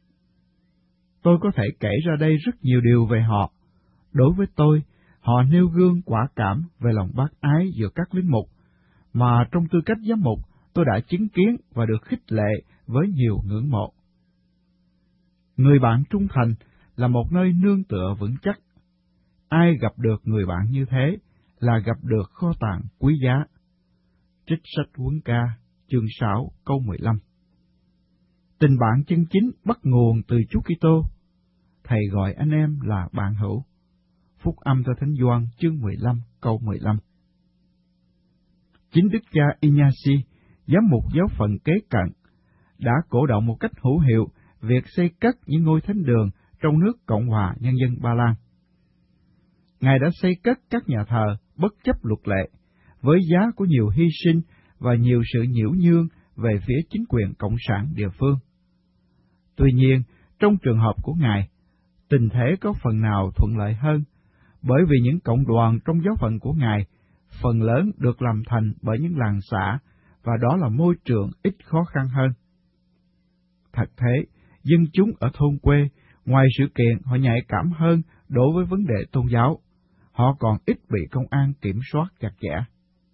Tôi có thể kể ra đây rất nhiều điều về họ. Đối với tôi, họ nêu gương quả cảm về lòng bác ái giữa các linh mục, mà trong tư cách giám mục tôi đã chứng kiến và được khích lệ với nhiều ngưỡng mộ. Người bạn trung thành là một nơi nương tựa vững chắc. Ai gặp được người bạn như thế là gặp được kho tàng quý giá. Trích sách Huấn Ca, chương sáu, câu mười lăm. Tình bạn chân chính bắt nguồn từ Chúa Kitô. Thầy gọi anh em là bạn hữu. Phúc âm theo Thánh Gioan, chương mười lăm, câu mười lăm. Chính Đức cha Ignacy, giám mục giáo phận kế cận, đã cổ động một cách hữu hiệu việc xây cất những ngôi thánh đường trong nước Cộng hòa Nhân dân Ba Lan. Ngài đã xây cất các nhà thờ bất chấp luật lệ, với giá của nhiều hy sinh và nhiều sự nhiễu nhương về phía chính quyền cộng sản địa phương. Tuy nhiên, trong trường hợp của Ngài, tình thế có phần nào thuận lợi hơn, bởi vì những cộng đoàn trong giáo phận của Ngài phần lớn được làm thành bởi những làng xã, và đó là môi trường ít khó khăn hơn. Thật thế, dân chúng ở thôn quê, ngoài sự kiện họ nhạy cảm hơn đối với vấn đề tôn giáo, họ còn ít bị công an kiểm soát chặt chẽ.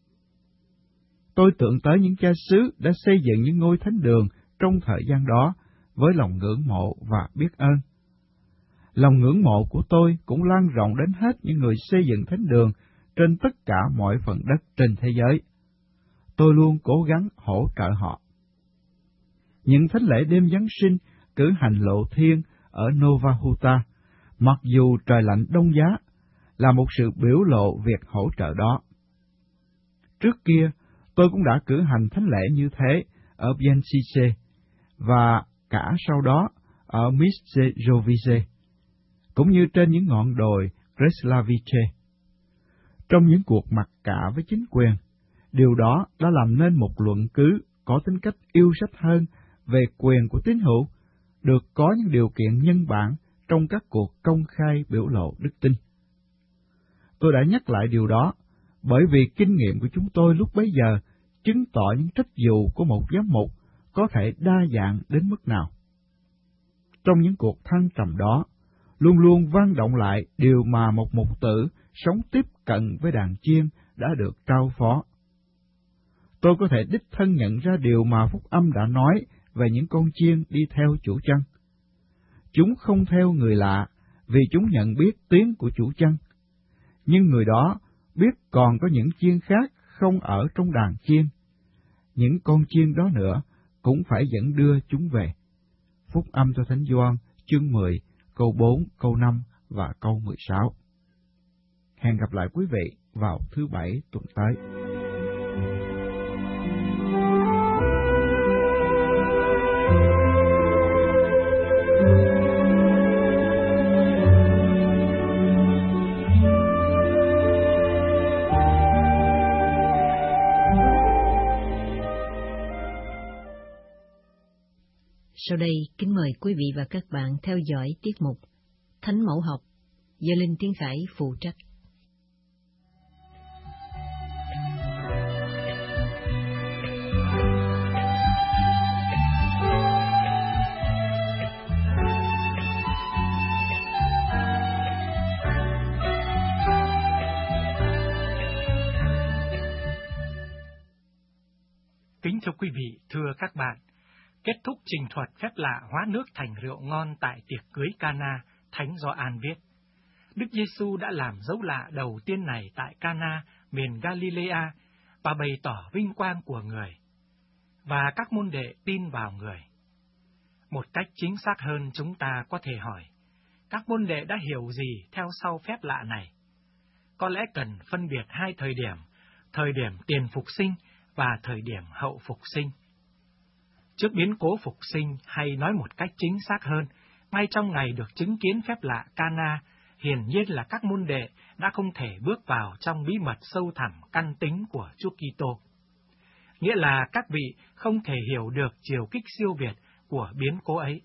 Tôi tưởng tới những cha xứ đã xây dựng những ngôi thánh đường trong thời gian đó với lòng ngưỡng mộ và biết ơn. Lòng ngưỡng mộ của tôi cũng lan rộng đến hết những người xây dựng thánh đường trên tất cả mọi phần đất trên thế giới. Tôi luôn cố gắng hỗ trợ họ. Những thánh lễ đêm Giáng sinh cử hành lộ thiên ở Nova Huta, mặc dù trời lạnh đông giá, là một sự biểu lộ việc hỗ trợ đó. Trước kia, tôi cũng đã cử hành thánh lễ như thế ở Vientice và cả sau đó ở Mitrovice, cũng như trên những ngọn đồi Kreslavice. Trong những cuộc mặc cả với chính quyền, điều đó đã làm nên một luận cứ có tính cách yêu sách hơn về quyền của tín hữu, được có những điều kiện nhân bản trong các cuộc công khai biểu lộ đức tin. Tôi đã nhắc lại điều đó bởi vì kinh nghiệm của chúng tôi lúc bấy giờ chứng tỏ những trách vụ của một giám mục có thể đa dạng đến mức nào. Trong những cuộc thăng trầm đó, luôn luôn vang động lại điều mà một mục tử sống tiếp cận với đàn chiên đã được trao phó. Tôi có thể đích thân nhận ra điều mà Phúc Âm đã nói về những con chiên đi theo chủ chăn. Chúng không theo người lạ vì chúng nhận biết tiếng của chủ chăn, nhưng người đó biết còn có những chiên khác không ở trong đàn chiên. Những con chiên đó nữa cũng phải dẫn đưa chúng về. Phúc Âm cho Thánh Gioan chương mười, câu bốn, câu năm và câu mười sáu. Hẹn gặp lại quý vị vào thứ Bảy tuần tới. Sau đây, kính mời quý vị và các bạn theo dõi tiết mục Thánh Mẫu Học do Linh Tiến Khải phụ trách. Kính thưa quý vị, thưa các bạn, kết thúc trình thuật phép lạ hóa nước thành rượu ngon tại tiệc cưới Cana, Thánh Gioan viết: Đức Giêsu đã làm dấu lạ đầu tiên này tại Cana, miền Galilea, và bày tỏ vinh quang của người, và các môn đệ tin vào người. Một cách chính xác hơn, chúng ta có thể hỏi, các môn đệ đã hiểu gì theo sau phép lạ này? Có lẽ cần phân biệt hai thời điểm, thời điểm tiền phục sinh và thời điểm hậu phục sinh. Trước biến cố phục sinh, hay nói một cách chính xác hơn, ngay trong ngày được chứng kiến phép lạ Cana, hiển nhiên là các môn đệ đã không thể bước vào trong bí mật sâu thẳm căn tính của Chúa Kitô. Nghĩa là các vị không thể hiểu được chiều kích siêu việt của biến cố ấy.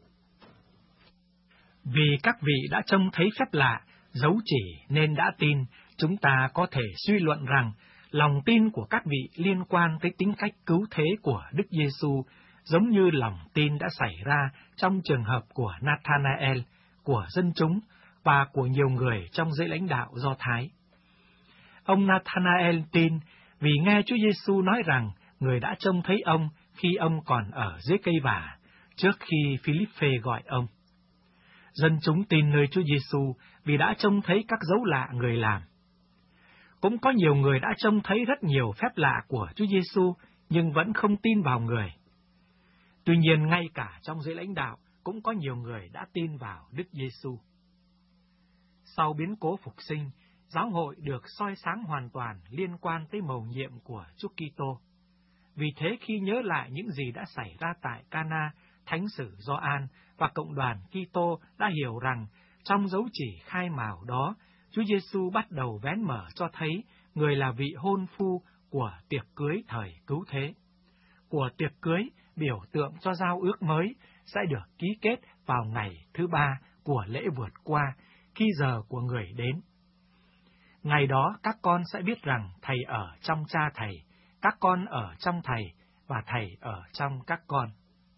Vì các vị đã trông thấy phép lạ, dấu chỉ nên đã tin, chúng ta có thể suy luận rằng lòng tin của các vị liên quan tới tính cách cứu thế của Đức Giêsu, giống như lòng tin đã xảy ra trong trường hợp của Nathanael, của dân chúng và của nhiều người trong giới lãnh đạo Do Thái. Ông Nathanael tin vì nghe Chúa Giêsu nói rằng người đã trông thấy ông khi ông còn ở dưới cây vả, trước khi Philippe gọi ông. Dân chúng tin nơi Chúa Giêsu vì đã trông thấy các dấu lạ người làm. Cũng có nhiều người đã trông thấy rất nhiều phép lạ của Chúa Giêsu nhưng vẫn không tin vào người. Tuy nhiên, ngay cả trong giới lãnh đạo cũng có nhiều người đã tin vào Đức Giêsu. Sau biến cố phục sinh, giáo hội được soi sáng hoàn toàn liên quan tới mầu nhiệm của Chúa Kitô. Vì thế, khi nhớ lại những gì đã xảy ra tại Cana, Thánh sử Gioan và cộng đoàn Kitô đã hiểu rằng trong dấu chỉ khai mào đó, Chúa Giêsu bắt đầu vén mở cho thấy người là vị hôn phu của tiệc cưới thời cứu thế. Của tiệc cưới biểu tượng cho giao ước mới sẽ được ký kết vào ngày thứ ba của lễ vượt qua, khi giờ của người đến. Ngày đó các con sẽ biết rằng Thầy ở trong Cha Thầy, các con ở trong Thầy, và Thầy ở trong các con.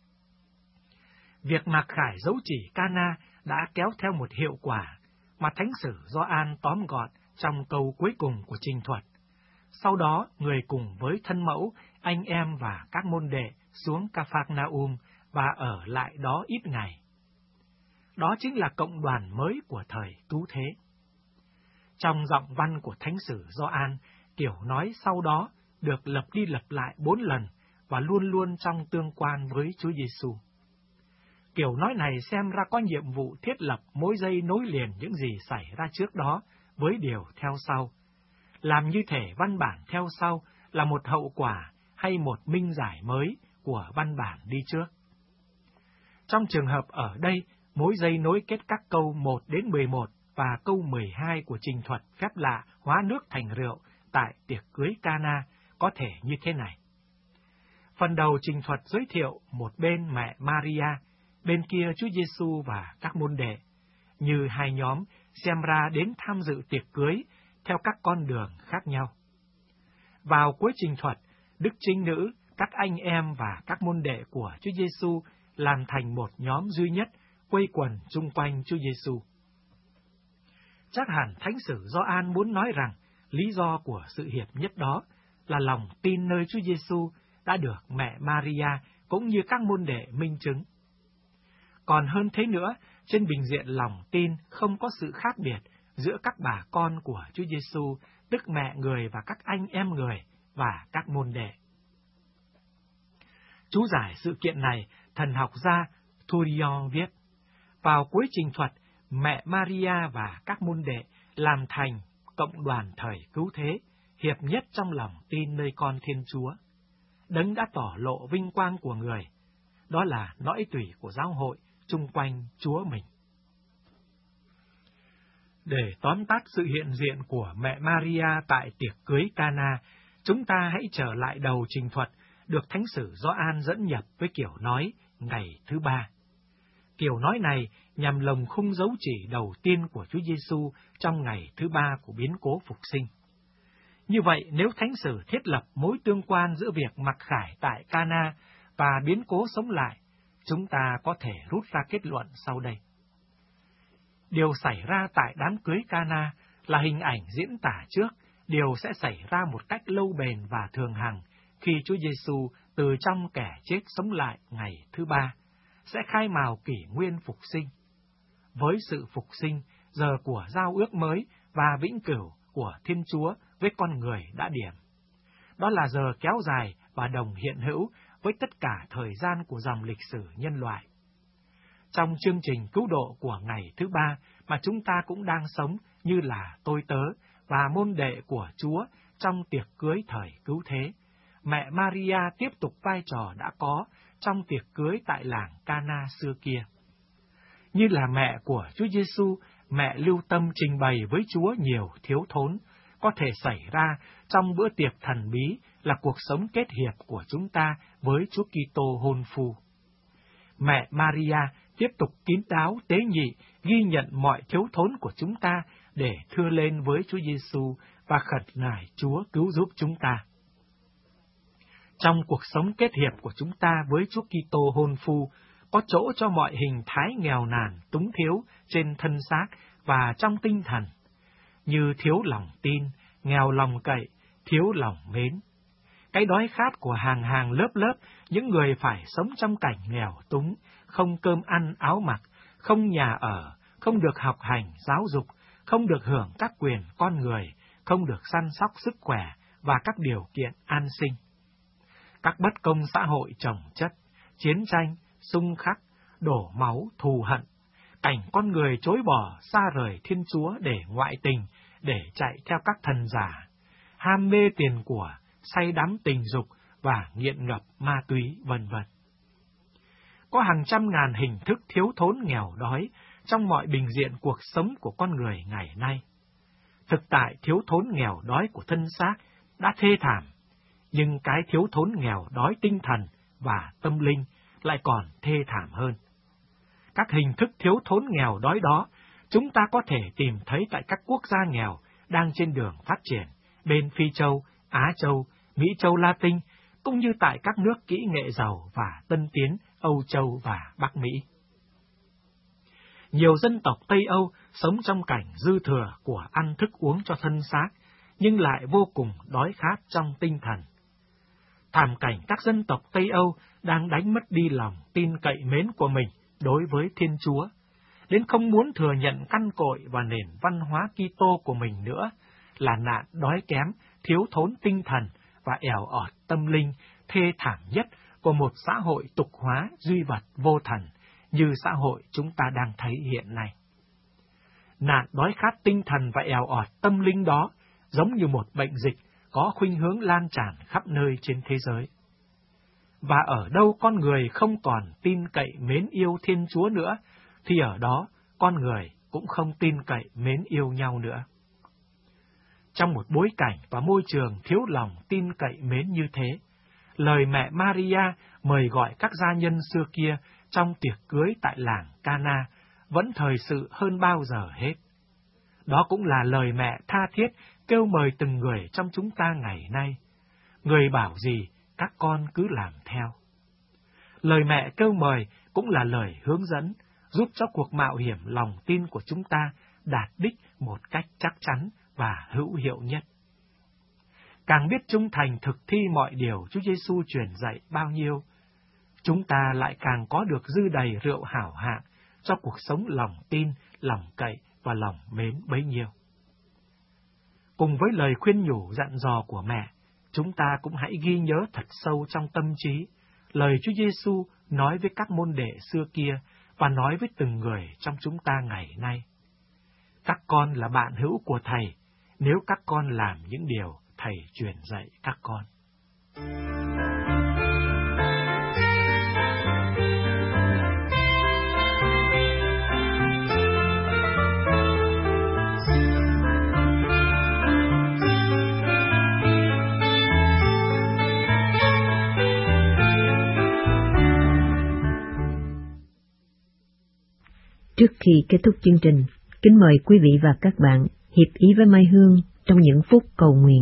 Việc mặc khải dấu chỉ Cana đã kéo theo một hiệu quả mà Thánh sử Gioan tóm gọn trong câu cuối cùng của trình thuật. Sau đó, người cùng với thân mẫu, anh em và các môn đệ xuống Ca-phác-na-um và ở lại đó ít ngày. Đó chính là cộng đoàn mới của thời cứu thế. Trong giọng văn của Thánh sử Gioan, kiểu nói sau đó được lặp đi lặp lại bốn lần và luôn luôn trong tương quan với Chúa Giêsu. Kiểu nói này xem ra có nhiệm vụ thiết lập mối dây nối liền những gì xảy ra trước đó với điều theo sau. Làm như thể văn bản theo sau là một hậu quả hay một minh giải mới của văn bản đi trước. Trong trường hợp ở đây, mối dây nối kết các câu một đến mười một và câu mười hai của trình thuật phép lạ hóa nước thành rượu tại tiệc cưới Cana có thể như thế này. Phần đầu trình thuật giới thiệu một bên mẹ Maria, bên kia Chúa Giêsu và các môn đệ, như hai nhóm xem ra đến tham dự tiệc cưới theo các con đường khác nhau. Vào cuối trình thuật, Đức Trinh Nữ, các anh em và các môn đệ của Chúa Giêsu làm thành một nhóm duy nhất, quây quần chung quanh Chúa Giêsu. Chắc hẳn Thánh sử Gioan muốn nói rằng lý do của sự hiệp nhất đó là lòng tin nơi Chúa Giêsu đã được mẹ Maria cũng như các môn đệ minh chứng. Còn hơn thế nữa, trên bình diện lòng tin không có sự khác biệt giữa các bà con của Chúa Giêsu, tức mẹ người và các anh em người và các môn đệ. Chú giải sự kiện này, thần học gia Thurion viết, vào cuối trình thuật, mẹ Maria và các môn đệ làm thành cộng đoàn thời cứu thế, hiệp nhất trong lòng tin nơi con Thiên Chúa. Đấng đã tỏ lộ vinh quang của người, đó là nõi tủy của giáo hội chung quanh Chúa mình. Để tóm tắt sự hiện diện của mẹ Maria tại tiệc cưới Cana, chúng ta hãy trở lại đầu trình thuật được Thánh sử Gioan dẫn nhập với kiểu nói ngày thứ ba. Kiểu nói này nhằm lồng khung dấu chỉ đầu tiên của Chúa Giêsu trong ngày thứ ba của biến cố phục sinh. Như vậy, nếu Thánh sử thiết lập mối tương quan giữa việc mặc khải tại Cana và biến cố sống lại, chúng ta có thể rút ra kết luận sau đây. Điều xảy ra tại đám cưới Cana là hình ảnh diễn tả trước điều sẽ xảy ra một cách lâu bền và thường hằng khi Chúa Giêsu từ trong kẻ chết sống lại ngày thứ ba, sẽ khai mào kỷ nguyên phục sinh. Với sự phục sinh, giờ của giao ước mới và vĩnh cửu của Thiên Chúa với con người đã điểm. Đó là giờ kéo dài và đồng hiện hữu với tất cả thời gian của dòng lịch sử nhân loại. Trong chương trình cứu độ của ngày thứ ba mà chúng ta cũng đang sống như là tôi tớ và môn đệ của Chúa trong tiệc cưới thời cứu thế, mẹ Maria tiếp tục vai trò đã có trong tiệc cưới tại làng Cana xưa kia. Như là mẹ của Chúa Giêsu, mẹ lưu tâm trình bày với Chúa nhiều thiếu thốn có thể xảy ra trong bữa tiệc thần bí là cuộc sống kết hiệp của chúng ta với Chúa Kitô hôn phu. Mẹ Maria tiếp tục kín đáo tế nhị ghi nhận mọi thiếu thốn của chúng ta để thưa lên với Chúa Giêsu và khẩn nài Chúa cứu giúp chúng ta. Trong cuộc sống kết hiệp của chúng ta với Chúa Kitô hôn phu, có chỗ cho mọi hình thái nghèo nàn, túng thiếu trên thân xác và trong tinh thần, như thiếu lòng tin, nghèo lòng cậy, thiếu lòng mến. Cái đói khát của hàng hàng lớp lớp những người phải sống trong cảnh nghèo túng, không cơm ăn áo mặc, không nhà ở, không được học hành giáo dục, không được hưởng các quyền con người, không được săn sóc sức khỏe và các điều kiện an sinh. Các bất công xã hội chồng chất, chiến tranh, xung khắc, đổ máu, thù hận, cảnh con người chối bỏ xa rời Thiên Chúa để ngoại tình, để chạy theo các thần giả, ham mê tiền của, say đắm tình dục và nghiện ngập ma túy, vân vân. Có hàng trăm ngàn hình thức thiếu thốn nghèo đói trong mọi bình diện cuộc sống của con người ngày nay. Thực tại thiếu thốn nghèo đói của thân xác đã thê thảm, nhưng cái thiếu thốn nghèo đói tinh thần và tâm linh lại còn thê thảm hơn. Các hình thức thiếu thốn nghèo đói đó, chúng ta có thể tìm thấy tại các quốc gia nghèo đang trên đường phát triển bên Phi Châu, Á Châu, Mỹ Châu Latin, cũng như tại các nước kỹ nghệ giàu và tân tiến Âu Châu và Bắc Mỹ. Nhiều dân tộc Tây Âu sống trong cảnh dư thừa của ăn thức uống cho thân xác, nhưng lại vô cùng đói khát trong tinh thần. Thảm cảnh các dân tộc Tây Âu đang đánh mất đi lòng tin cậy mến của mình đối với Thiên Chúa, đến không muốn thừa nhận căn cội và nền văn hóa Kitô của mình nữa, là nạn đói kém, thiếu thốn tinh thần và ẻo ọt tâm linh thê thảm nhất của một xã hội tục hóa duy vật vô thần như xã hội chúng ta đang thấy hiện nay. Nạn đói khát tinh thần và ẻo ọt tâm linh đó giống như một bệnh dịch có khuynh hướng lan tràn khắp nơi trên thế giới. Và ở đâu con người không còn tin cậy mến yêu Thiên Chúa nữa, thì ở đó con người cũng không tin cậy mến yêu nhau nữa. Trong một bối cảnh và môi trường thiếu lòng tin cậy mến như thế, lời mẹ Maria mời gọi các gia nhân xưa kia trong tiệc cưới tại làng Cana vẫn thời sự hơn bao giờ hết. Đó cũng là lời mẹ tha thiết kêu mời từng người trong chúng ta ngày nay. Người bảo gì, các con cứ làm theo. Lời mẹ kêu mời cũng là lời hướng dẫn, giúp cho cuộc mạo hiểm lòng tin của chúng ta đạt đích một cách chắc chắn và hữu hiệu nhất. Càng biết trung thành thực thi mọi điều Chúa Giêsu truyền dạy bao nhiêu, chúng ta lại càng có được dư đầy rượu hảo hạng cho cuộc sống lòng tin, lòng cậy và lòng mến bấy nhiêu. Cùng với lời khuyên nhủ dặn dò của mẹ, chúng ta cũng hãy ghi nhớ thật sâu trong tâm trí lời Chúa Giêsu nói với các môn đệ xưa kia và nói với từng người trong chúng ta ngày nay. Các con là bạn hữu của Thầy, nếu các con làm những điều Thầy truyền dạy các con. Trước khi kết thúc chương trình, kính mời quý vị và các bạn hiệp ý với Mai Hương trong những phút cầu nguyện.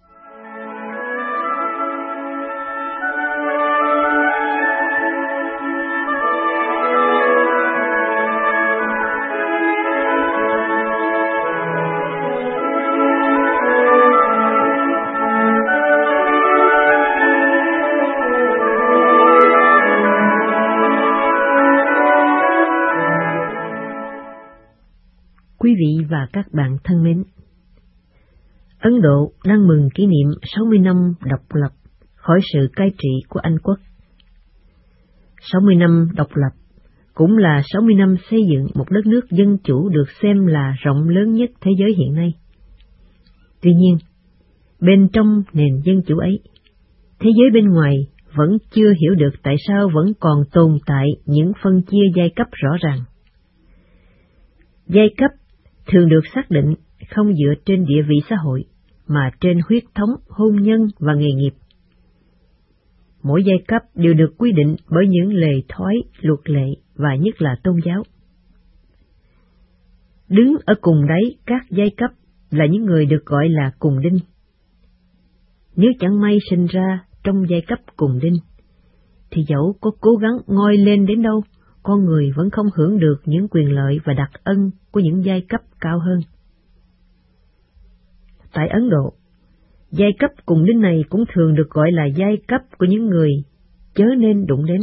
Quý vị và các bạn thân mến, Ấn Độ đang mừng kỷ niệm sáu mươi năm độc lập khỏi sự cai trị của Anh quốc. sáu mươi năm độc lập cũng là sáu mươi năm xây dựng một đất nước dân chủ được xem là rộng lớn nhất thế giới hiện nay. Tuy nhiên, bên trong nền dân chủ ấy, thế giới bên ngoài vẫn chưa hiểu được tại sao vẫn còn tồn tại những phân chia giai cấp rõ ràng. Giai cấp thường được xác định không dựa trên địa vị xã hội, mà trên huyết thống, hôn nhân và nghề nghiệp. Mỗi giai cấp đều được quy định bởi những lề thói, luật lệ và nhất là tôn giáo. Đứng ở cùng đáy các giai cấp là những người được gọi là cùng đinh. Nếu chẳng may sinh ra trong giai cấp cùng đinh, thì dẫu có cố gắng ngoi lên đến đâu, con người vẫn không hưởng được những quyền lợi và đặc ân của những giai cấp cao hơn. Tại Ấn Độ, giai cấp cùng đinh này cũng thường được gọi là giai cấp của những người chớ nên đụng đến.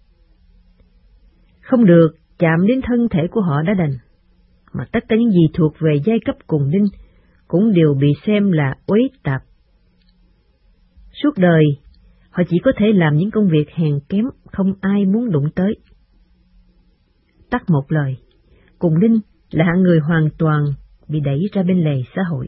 Không được chạm đến thân thể của họ đã đành, mà tất cả những gì thuộc về giai cấp cùng đinh cũng đều bị xem là uế tạp. Suốt đời, họ chỉ có thể làm những công việc hèn kém không ai muốn đụng tới. Tắt một lời, cùng đinh là hạng người hoàn toàn bị đẩy ra bên lề xã hội.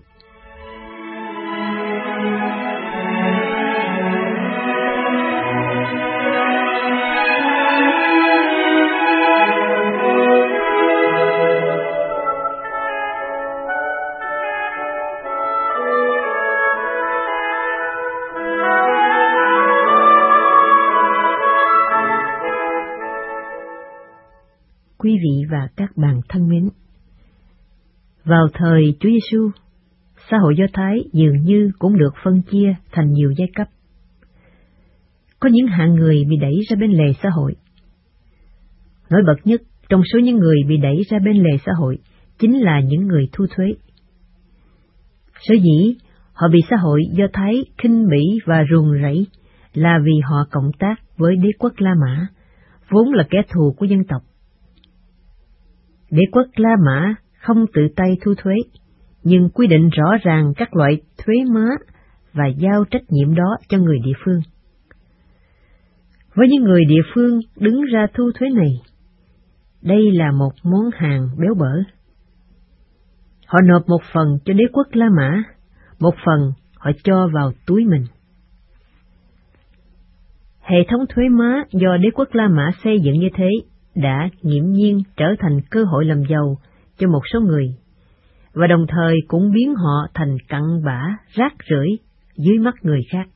Quý vị và các bạn thân mến, vào thời Chúa Giêsu, xã hội Do Thái dường như cũng được phân chia thành nhiều giai cấp. Có những hạng người bị đẩy ra bên lề xã hội. Nổi bật nhất trong số những người bị đẩy ra bên lề xã hội chính là những người thu thuế. Sở dĩ họ bị xã hội Do Thái khinh bỉ và ruồng rẫy là vì họ cộng tác với đế quốc La Mã, vốn là kẻ thù của dân tộc. Đế quốc La Mã không tự tay thu thuế, nhưng quy định rõ ràng các loại thuế má và giao trách nhiệm đó cho người địa phương. Với những người địa phương đứng ra thu thuế này, đây là một món hàng béo bở. Họ nộp một phần cho đế quốc La Mã, một phần họ cho vào túi mình. Hệ thống thuế má do đế quốc La Mã xây dựng như thế đã nghiễm nhiên trở thành cơ hội làm giàu cho một số người, và đồng thời cũng biến họ thành cặn bã, rác rưởi dưới mắt người khác.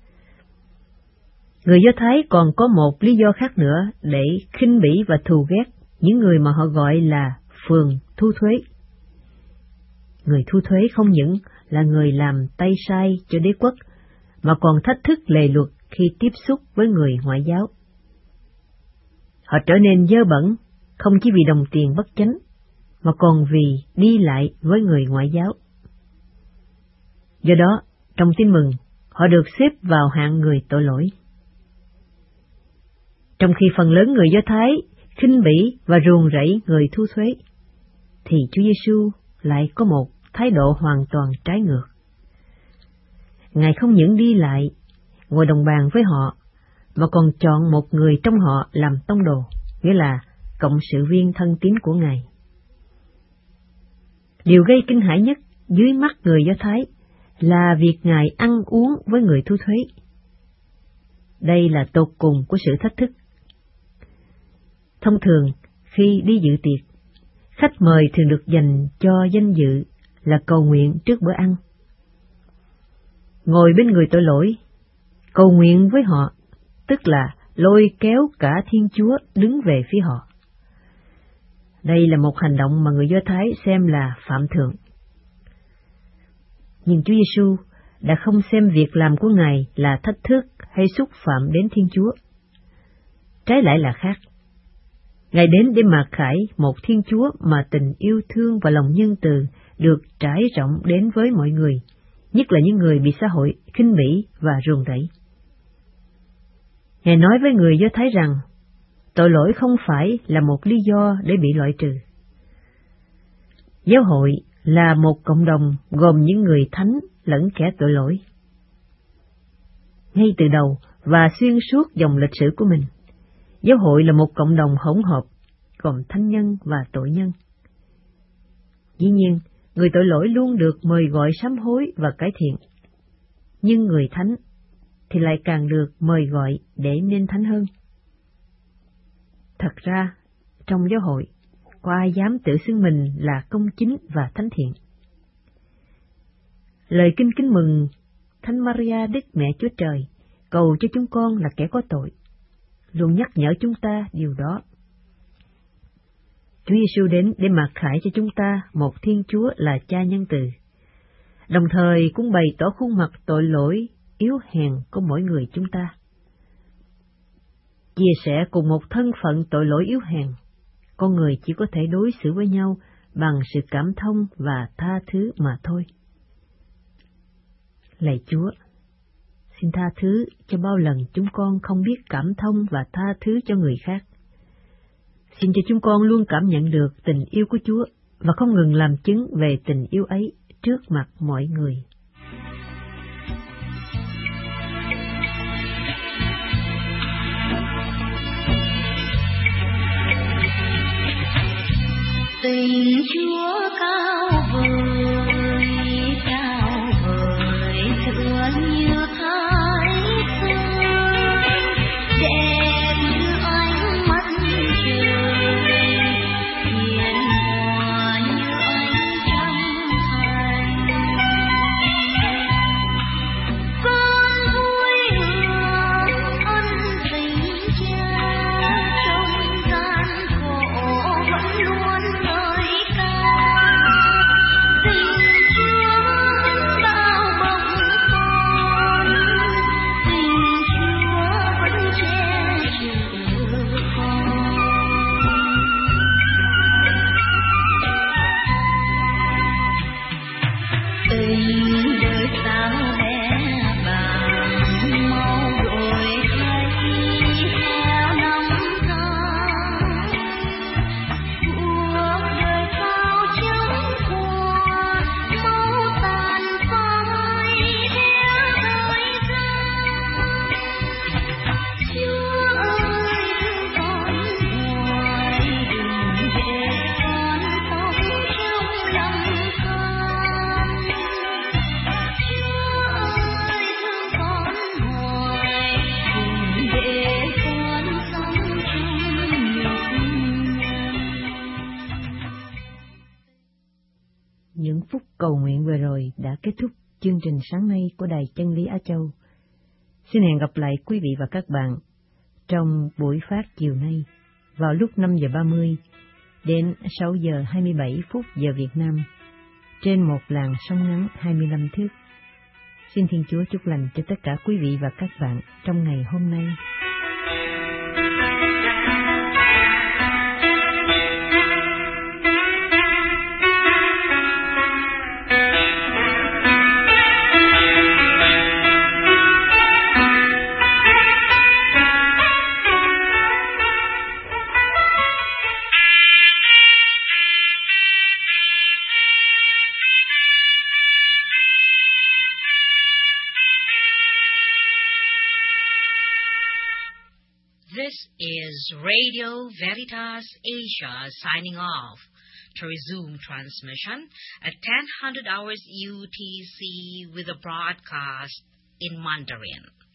Người Do Thái còn có một lý do khác nữa để khinh bỉ và thù ghét những người mà họ gọi là phường thu thuế. Người thu thuế không những là người làm tay sai cho đế quốc, mà còn thách thức lề luật khi tiếp xúc với người ngoại giáo. Họ trở nên dơ bẩn, không chỉ vì đồng tiền bất chánh, mà còn vì đi lại với người ngoại giáo. Do đó, trong Tin Mừng, họ được xếp vào hạng người tội lỗi. Trong khi phần lớn người Do Thái khinh bỉ và ruồng rẫy người thu thuế, thì Chúa Giêsu lại có một thái độ hoàn toàn trái ngược. Ngài không những đi lại, ngồi đồng bàn với họ, mà còn chọn một người trong họ làm tông đồ, nghĩa là cộng sự viên thân tín của Ngài. Điều gây kinh hãi nhất dưới mắt người Do Thái là việc Ngài ăn uống với người thu thuế. Đây là tột cùng của sự thách thức. Thông thường, khi đi dự tiệc, khách mời thường được dành cho danh dự là cầu nguyện trước bữa ăn. Ngồi bên người tội lỗi, cầu nguyện với họ, tức là lôi kéo cả Thiên Chúa đứng về phía họ. Đây là một hành động mà người Do Thái xem là phạm thượng. Nhưng Chúa Giêsu đã không xem việc làm của Ngài là thách thức hay xúc phạm đến Thiên Chúa. Trái lại là khác. Ngài đến để mạt khải một Thiên Chúa mà tình yêu thương và lòng nhân từ được trải rộng đến với mọi người, nhất là những người bị xã hội khinh bỉ và ruồng rẫy. Ngài nói với người Do Thái rằng, tội lỗi không phải là một lý do để bị loại trừ. Giáo hội là một cộng đồng gồm những người thánh lẫn kẻ tội lỗi. Ngay từ đầu và xuyên suốt dòng lịch sử của mình, giáo hội là một cộng đồng hỗn hợp, gồm thánh nhân và tội nhân. Dĩ nhiên, người tội lỗi luôn được mời gọi sám hối và cải thiện, nhưng người thánh thì lại càng được mời gọi để nên thánh hơn. Thật ra, trong giáo hội, có ai dám tự xưng mình là công chính và thánh thiện? Lời kinh kính mừng Thánh Maria Đức Mẹ Chúa Trời cầu cho chúng con là kẻ có tội, luôn nhắc nhở chúng ta điều đó. Chúa Giêsu đến để mặc khải cho chúng ta một Thiên Chúa là Cha nhân từ, đồng thời cũng bày tỏ khuôn mặt tội lỗi yếu hèn của mỗi người chúng ta. Chia sẻ cùng một thân phận tội lỗi yếu hèn, con người chỉ có thể đối xử với nhau bằng sự cảm thông và tha thứ mà thôi. Lạy Chúa, xin tha thứ cho bao lần chúng con không biết cảm thông và tha thứ cho người khác. Xin cho chúng con luôn cảm nhận được tình yêu của Chúa và không ngừng làm chứng về tình yêu ấy trước mặt mọi người. Tình Chúa cao vời, cao vời tựa như thái dương, đẹp như ánh mắt trời, hiền hòa như ánh trăng thành. Con vui hưởng ân tình Cha, trong gian khổ vẫn luôn ngợi ca. những phút cầu nguyện vừa rồi đã kết thúc chương trình sáng nay của Đài Chân Lý Á Châu. Xin hẹn gặp lại quý vị và các bạn trong buổi phát chiều nay vào lúc năm giờ ba mươi đến sáu giờ hai mươi bảy phút giờ Việt Nam trên một làn sóng ngắn hai mươi lăm thước. Xin Thiên Chúa chúc lành cho tất cả quý vị và các bạn trong ngày hôm nay. This is Radio Veritas Asia signing off. To resume transmission at ten hundred hours U T C with a broadcast in Mandarin.